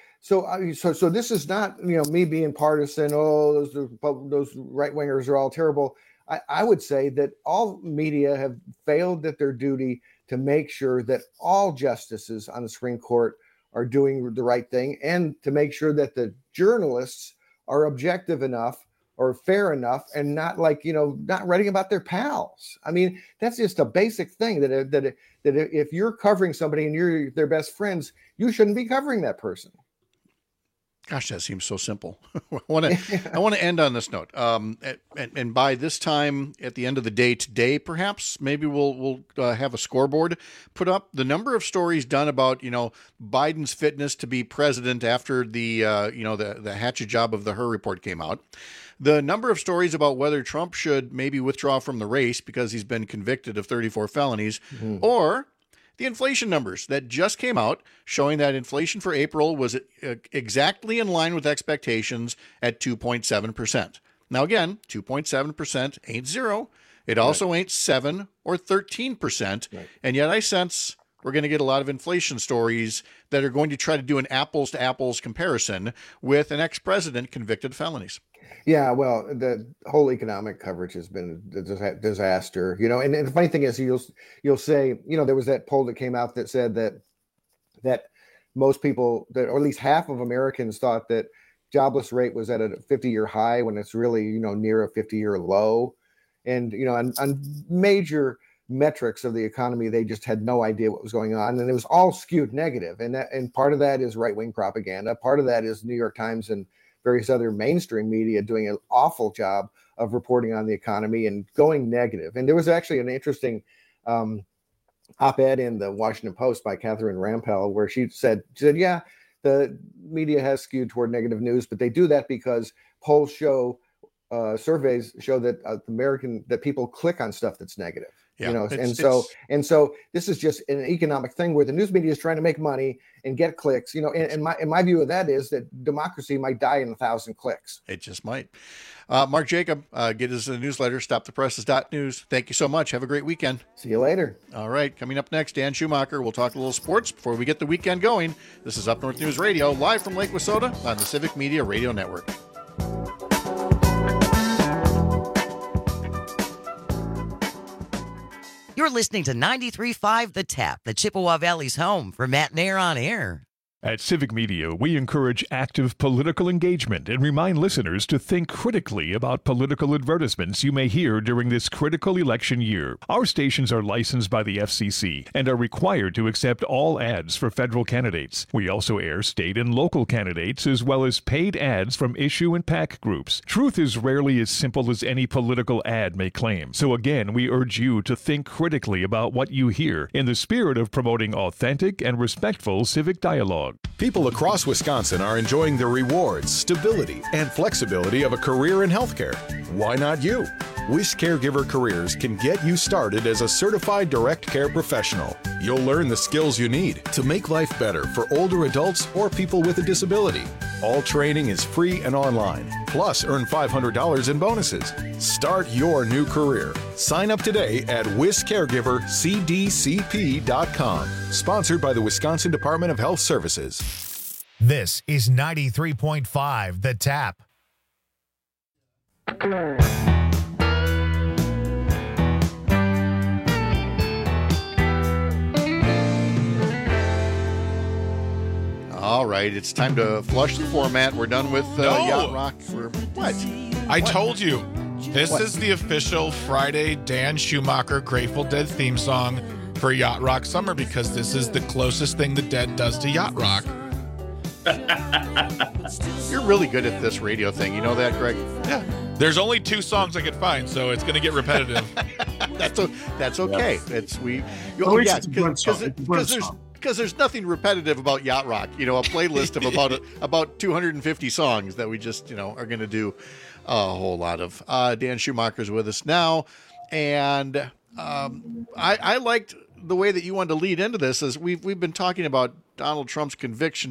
Speaker 2: this is not me being partisan. Oh, those right wingers are all terrible. I would say that all media have failed at their duty to make sure that all justices on the Supreme Court are doing the right thing, and to make sure that the journalists are objective enough or fair enough, and not not writing about their pals. I mean, that's just a basic thing that if you're covering somebody and you're their best friends, you shouldn't be covering that person.
Speaker 21: Gosh, that seems so simple. I want to end on this note. And by this time, at the end of the day today, perhaps maybe we'll have a scoreboard put up. The number of stories done about Biden's fitness to be president after the hatchet job of the Hur report came out. The number of stories about whether Trump should maybe withdraw from the race because he's been convicted of 34 felonies, or the inflation numbers that just came out showing that inflation for April was exactly in line with expectations at 2.7%. Now, again, 2.7% ain't zero. It also ain't 7 or 13%. Right. And yet I sense we're going to get a lot of inflation stories that are going to try to do an apples to apples comparison with an ex-president convicted of felonies.
Speaker 2: Yeah, well, the whole economic coverage has been a disaster, and the funny thing is you'll say, there was that poll that came out that said that most people, or at least half of Americans, thought that jobless rate was at a 50-year high when it's really, near a 50-year low. And, on major metrics of the economy, they just had no idea what was going on. And it was all skewed negative. And part of that is right-wing propaganda. Part of that is New York Times and various other mainstream media doing an awful job of reporting on the economy and going negative. And there was actually an interesting op-ed in the Washington Post by Catherine Rampell, where she said, yeah, the media has skewed toward negative news, but they do that because polls show, surveys show that that people click on stuff that's negative.
Speaker 21: Yeah,
Speaker 2: and so this is just an economic thing where the news media is trying to make money and get clicks. And my view of that is that democracy might die in 1,000 clicks.
Speaker 21: It just might. Mark Jacob, get his newsletter, stopthepresses.news. Thank you so much. Have a great weekend.
Speaker 2: See you later.
Speaker 21: All right. Coming up next, Dan Schumacher. We'll talk a little sports before we get the weekend going. This is Up North News Radio, live from Lake Wissota on the Civic Media Radio Network.
Speaker 3: You're You're listening to 93.5 The Tap, the Chippewa Valley's home for Matt and Air on Air.
Speaker 9: At Civic Media, we encourage active political engagement and remind listeners to think critically about political advertisements you may hear during this critical election year. Our stations are licensed by the FCC and are required to accept all ads for federal candidates. We also air state and local candidates as well as paid ads from issue and PAC groups. Truth is rarely as simple as any political ad may claim. So again, we urge you to think critically about what you hear in the spirit of promoting authentic and respectful civic dialogue.
Speaker 10: People across Wisconsin are enjoying the rewards, stability, and flexibility of a career in healthcare. Why not you? Wish Caregiver Careers can get you started as a certified direct care professional. You'll learn the skills you need to make life better for older adults or people with a disability. All training is free and online. Plus, earn $500 in bonuses. Start your new career. Sign up today at wiscaregivercdcp.com. Sponsored by the Wisconsin Department of Health Services.
Speaker 1: This is 93.5 The Tap.
Speaker 21: All right, it's time to flush the format. We're done with Yacht Rock. What?
Speaker 19: I told you. This is the official Friday Dan Schumacher Grateful Dead theme song for Yacht Rock Summer because this is the closest thing the Dead does to Yacht Rock.
Speaker 21: You're really good at this radio thing. You know that, Greg?
Speaker 19: Yeah. There's only 2 songs I could find, so it's going to get repetitive.
Speaker 21: That's okay.
Speaker 19: Yeah.
Speaker 21: Because there's nothing repetitive about Yacht Rock. You know, a playlist of about 250 songs that we just are going to do a whole lot of. Dan Schumacher's with us now, and I liked the way that you wanted to lead into this. As we've been talking about Donald Trump's conviction,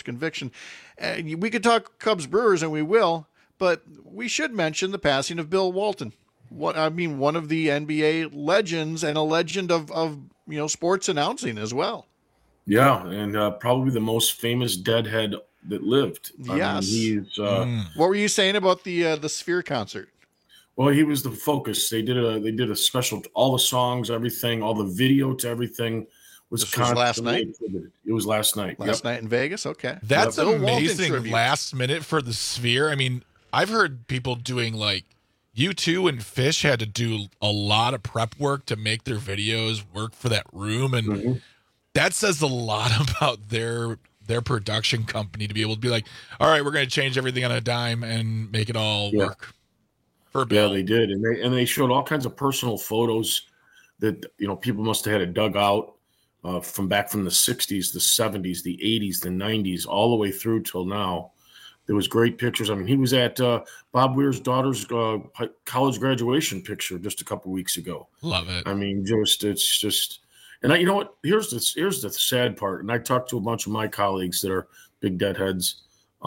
Speaker 21: and we could talk Cubs Brewers, and we will, but we should mention the passing of Bill Walton. One of the NBA legends and a legend of sports announcing as well.
Speaker 11: Yeah, and probably the most famous deadhead that lived.
Speaker 21: Yes.
Speaker 11: He's.
Speaker 21: What were you saying about the Sphere concert?
Speaker 11: Well, he was the focus. They did a special. All the songs, everything, all the video to everything was
Speaker 21: last night.
Speaker 11: It was last night.
Speaker 21: Last night in Vegas. Okay,
Speaker 19: that's amazing. Last minute for the Sphere. I mean, I've heard people doing like U2 and Fish had to do a lot of prep work to make their videos work for that room, and that says a lot about their production company to be able to be like, all right, we're going to change everything on a dime and make it all work.
Speaker 11: Yeah, they did, and they showed all kinds of personal photos that people must have had it dug out from back from the 60s, the 70s, the 80s, the 90s, all the way through till now. There was great pictures. I mean, he was at Bob Weir's daughter's college graduation picture just a couple weeks ago.
Speaker 19: Love it.
Speaker 11: I mean, it's just, and you know what? Here's the sad part. And I talked to a bunch of my colleagues that are big deadheads.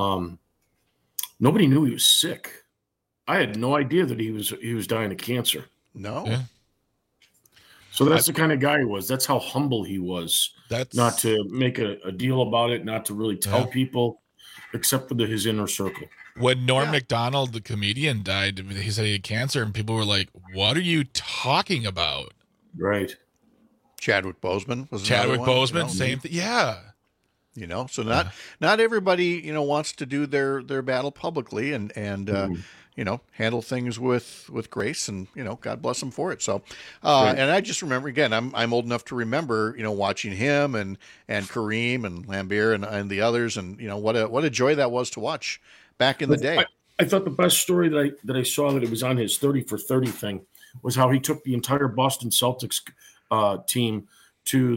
Speaker 11: Nobody knew he was sick. I had no idea that he was dying of cancer.
Speaker 21: No.
Speaker 11: Yeah. So that's the kind of guy he was. That's how humble he was.
Speaker 19: That's
Speaker 11: not to make a deal about it, not to really tell people, except for his inner circle.
Speaker 19: When Norm Macdonald, the comedian, died, he said he had cancer, and people were like, "What are you talking about?"
Speaker 11: Right.
Speaker 21: Chadwick Boseman was
Speaker 19: Chadwick Boseman, same thing. Yeah.
Speaker 21: So not everybody wants to do their battle publicly and handle things with grace, and God bless them for it. So and I just remember, again, I'm old enough to remember watching him and Kareem and Lambert and the others, and what a joy that was to watch back in the day.
Speaker 11: I thought the best story that I saw that it was on his 30 for 30 thing was how he took the entire Boston Celtics team to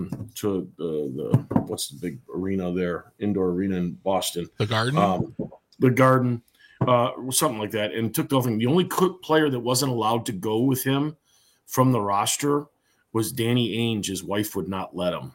Speaker 11: the what's the big arena there, indoor arena in Boston,
Speaker 19: the Garden,
Speaker 11: something like that, and took the whole thing. The only player that wasn't allowed to go with him from the roster was Danny Ainge. His wife would not let him.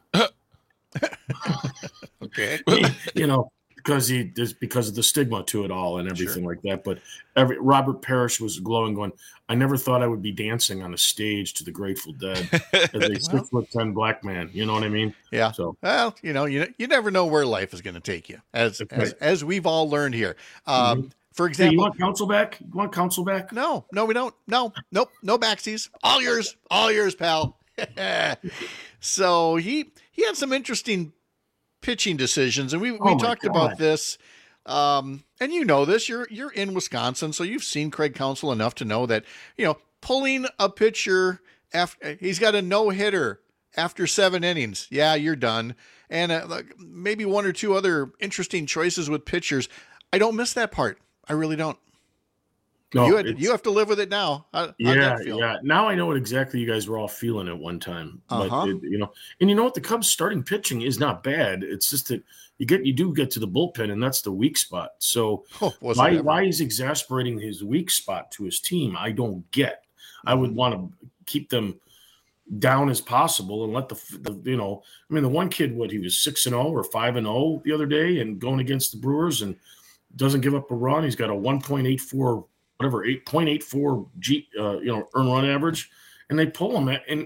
Speaker 21: Okay,
Speaker 11: because of the stigma to it all and everything like that. But Robert Parrish was glowing, going, "I never thought I would be dancing on a stage to the Grateful Dead as a 6'10" black man." You know what I mean?
Speaker 21: Yeah.
Speaker 11: So
Speaker 21: you never know where life is going to take you, as we've all learned here. For example,
Speaker 11: hey, you want counsel back? You want counsel back?
Speaker 21: No, we don't. Nope, no backsies. All yours, pal. So he had some interesting pitching decisions, and we talked about this. And you know this. You're in Wisconsin, so you've seen Craig Counsell enough to know that pulling a pitcher after he's got a no-hitter after 7 innings. Yeah, you're done. And maybe one or two other interesting choices with pitchers. I don't miss that part. I really don't.
Speaker 11: No,
Speaker 21: you have to live with it now. How'd that feel?
Speaker 11: Yeah. Now I know what exactly you guys were all feeling at one time. But and you know what? The Cubs starting pitching is not bad. It's just that you do get to the bullpen, and that's the weak spot. So why he's exasperating his weak spot to his team, I don't get. I would want to keep them down as possible and let the one kid, he was 6-0 or 5-0 the other day and going against the Brewers and doesn't give up a run. He's got a 1.84 8.84 earn run average, and they pull him it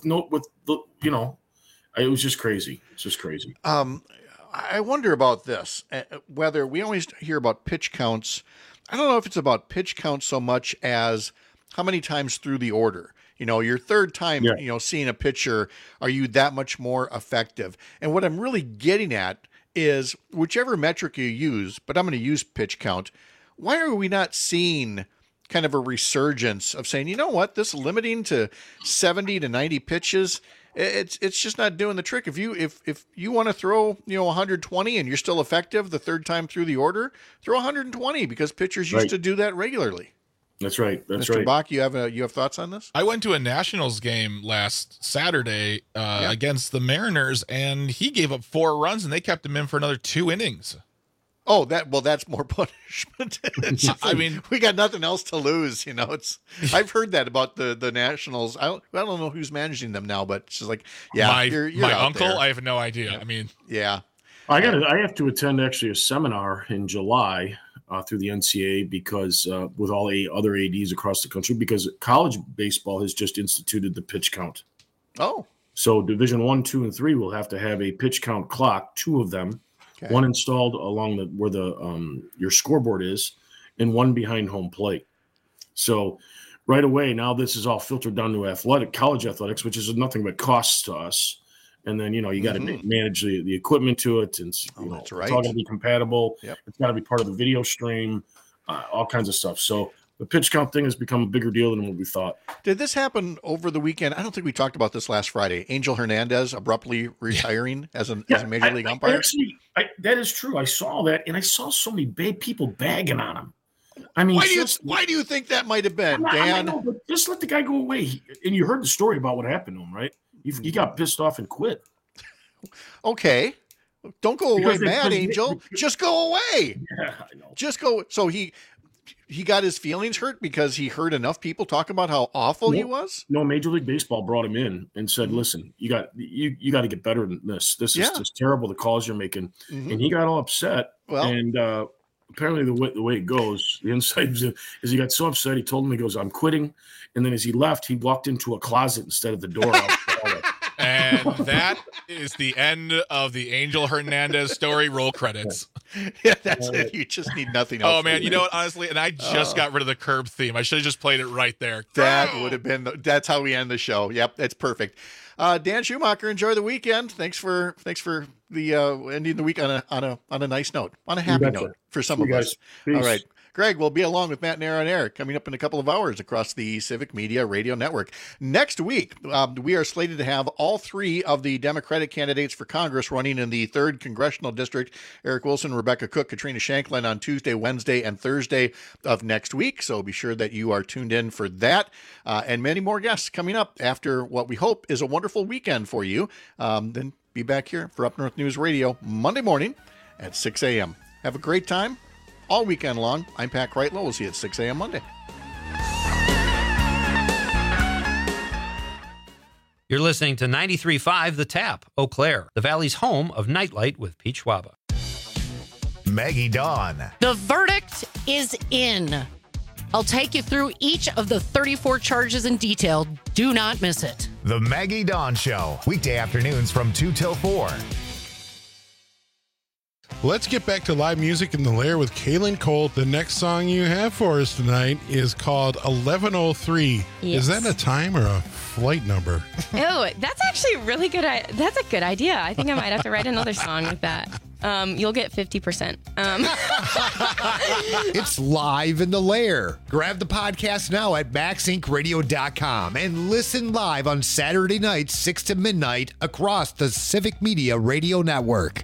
Speaker 11: was just crazy. It's just crazy.
Speaker 21: I wonder about this, whether we always hear about pitch counts. I don't know if it's about pitch count so much as how many times through the order. Your third time, seeing a pitcher, are you that much more effective? And what I'm really getting at is whichever metric you use, but I'm going to use pitch count. Why are we not seeing kind of a resurgence of saying, you know what, this limiting to 70 to 90 pitches, it's just not doing the trick. If you want to throw 120 and you're still effective the third time through the order, throw 120 because pitchers used to do that regularly.
Speaker 11: That's right.
Speaker 21: Mr. Bach, you have thoughts on this?
Speaker 19: I went to a Nationals game last Saturday against the Mariners, and he gave up 4 runs, and they kept him in for another 2 innings.
Speaker 21: Oh, that's more punishment. I mean, we got nothing else to lose. I've heard that about the Nationals. I don't know who's managing them now, but it's just like, you're
Speaker 19: my
Speaker 21: out
Speaker 19: uncle.
Speaker 21: there.
Speaker 19: I have no idea. I mean,
Speaker 11: I have to attend actually a seminar in July through the NCAA because with all other ADs across the country, because college baseball has just instituted the pitch count.
Speaker 21: Oh,
Speaker 11: so Division 1, 2, and 3 will have to have a pitch count clock, 2 of them. Okay. One installed along where your scoreboard is, and one behind home plate. So right away, now this is all filtered down to college athletics, which is nothing but costs to us. And then, you got to manage the equipment to it. And
Speaker 21: that's right.
Speaker 11: It's all got to be compatible.
Speaker 21: Yep.
Speaker 11: It's got to be part of the video stream, all kinds of stuff. So the pitch count thing has become a bigger deal than what we thought.
Speaker 21: Did this happen over the weekend? I don't think we talked about this last Friday. Angel Hernandez abruptly retiring as a major league umpire.
Speaker 11: That is true. I saw that, and I saw so many people bagging on him. I mean,
Speaker 21: why do you think that might have been, Dan?
Speaker 11: I know, but just let the guy go away. And you heard the story about what happened to him, right? He got pissed off and quit.
Speaker 21: Okay. Don't go away, mad, Angel. Just go away.
Speaker 11: Yeah, I know.
Speaker 21: Just go. So he got his feelings hurt because he heard enough people talk about how awful he was?
Speaker 11: No, Major League Baseball brought him in and said, listen, you got to get better than this. This is just terrible, the calls you're making. Mm-hmm. And he got all upset.
Speaker 21: Well,
Speaker 11: and apparently the way it goes, the inside is he got so upset, he told him, he goes, I'm quitting. And then as he left, he walked into a closet instead of the door.
Speaker 19: And that is the end of the Angel Hernandez story. Roll credits.
Speaker 21: Yeah, that's it. You just need nothing else.
Speaker 19: Oh, man. You know what? Honestly, and I just got rid of the Curb theme. I should have just played it right there.
Speaker 21: That would have been that's how we end the show. Yep, that's perfect. Dan Schumacher, enjoy the weekend. Thanks for the ending the week on a nice note, on a happy note for some of us.
Speaker 11: Peace.
Speaker 21: All right. Greg will be along with Matt and Air on Air coming up in a couple of hours across the Civic Media Radio Network. Next week, we are slated to have all 3 of the Democratic candidates for Congress running in the 3rd Congressional District, Eric Wilson, Rebecca Cook, Katrina Shanklin, on Tuesday, Wednesday, and Thursday of next week. So be sure that you are tuned in for that and many more guests coming up after what we hope is a wonderful weekend for you. Then be back here for Up North News Radio Monday morning at 6 a.m. Have a great time. All weekend long. I'm Pat Kreitlow. We'll see you at 6 a.m. Monday.
Speaker 6: You're listening to 93.5 The Tap, Eau Claire, the Valley's home of Nightlight with Pete Schwaba.
Speaker 1: Maggie Dawn.
Speaker 12: The verdict is in. I'll take you through each of the 34 charges in detail. Do not miss it.
Speaker 1: The Maggie Dawn Show, weekday afternoons from 2 till 4.
Speaker 5: let's get back to live music in the Lair with Kaylin Cole. The next song you have for us tonight is called 1103.
Speaker 13: Yes.
Speaker 5: Is that a time or a flight number?
Speaker 13: Oh, that's actually really good. That's a good idea. I think I might have to write another song with that. You'll get 50%.
Speaker 14: It's live in the Lair. Grab the podcast now at MaxIncRadio.com and listen live on Saturday nights, 6 to midnight, across the Civic Media Radio Network.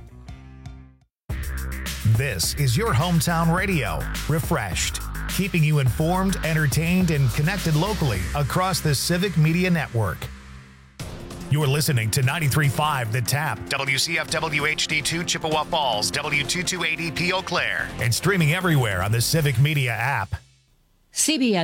Speaker 1: This is your hometown radio, refreshed, keeping you informed, entertained, and connected locally across the Civic Media Network. You're listening to 93.5 The Tap, WCFW HD2 Chippewa Falls, W228EP Eau Claire, and streaming everywhere on the Civic Media app.
Speaker 15: CBS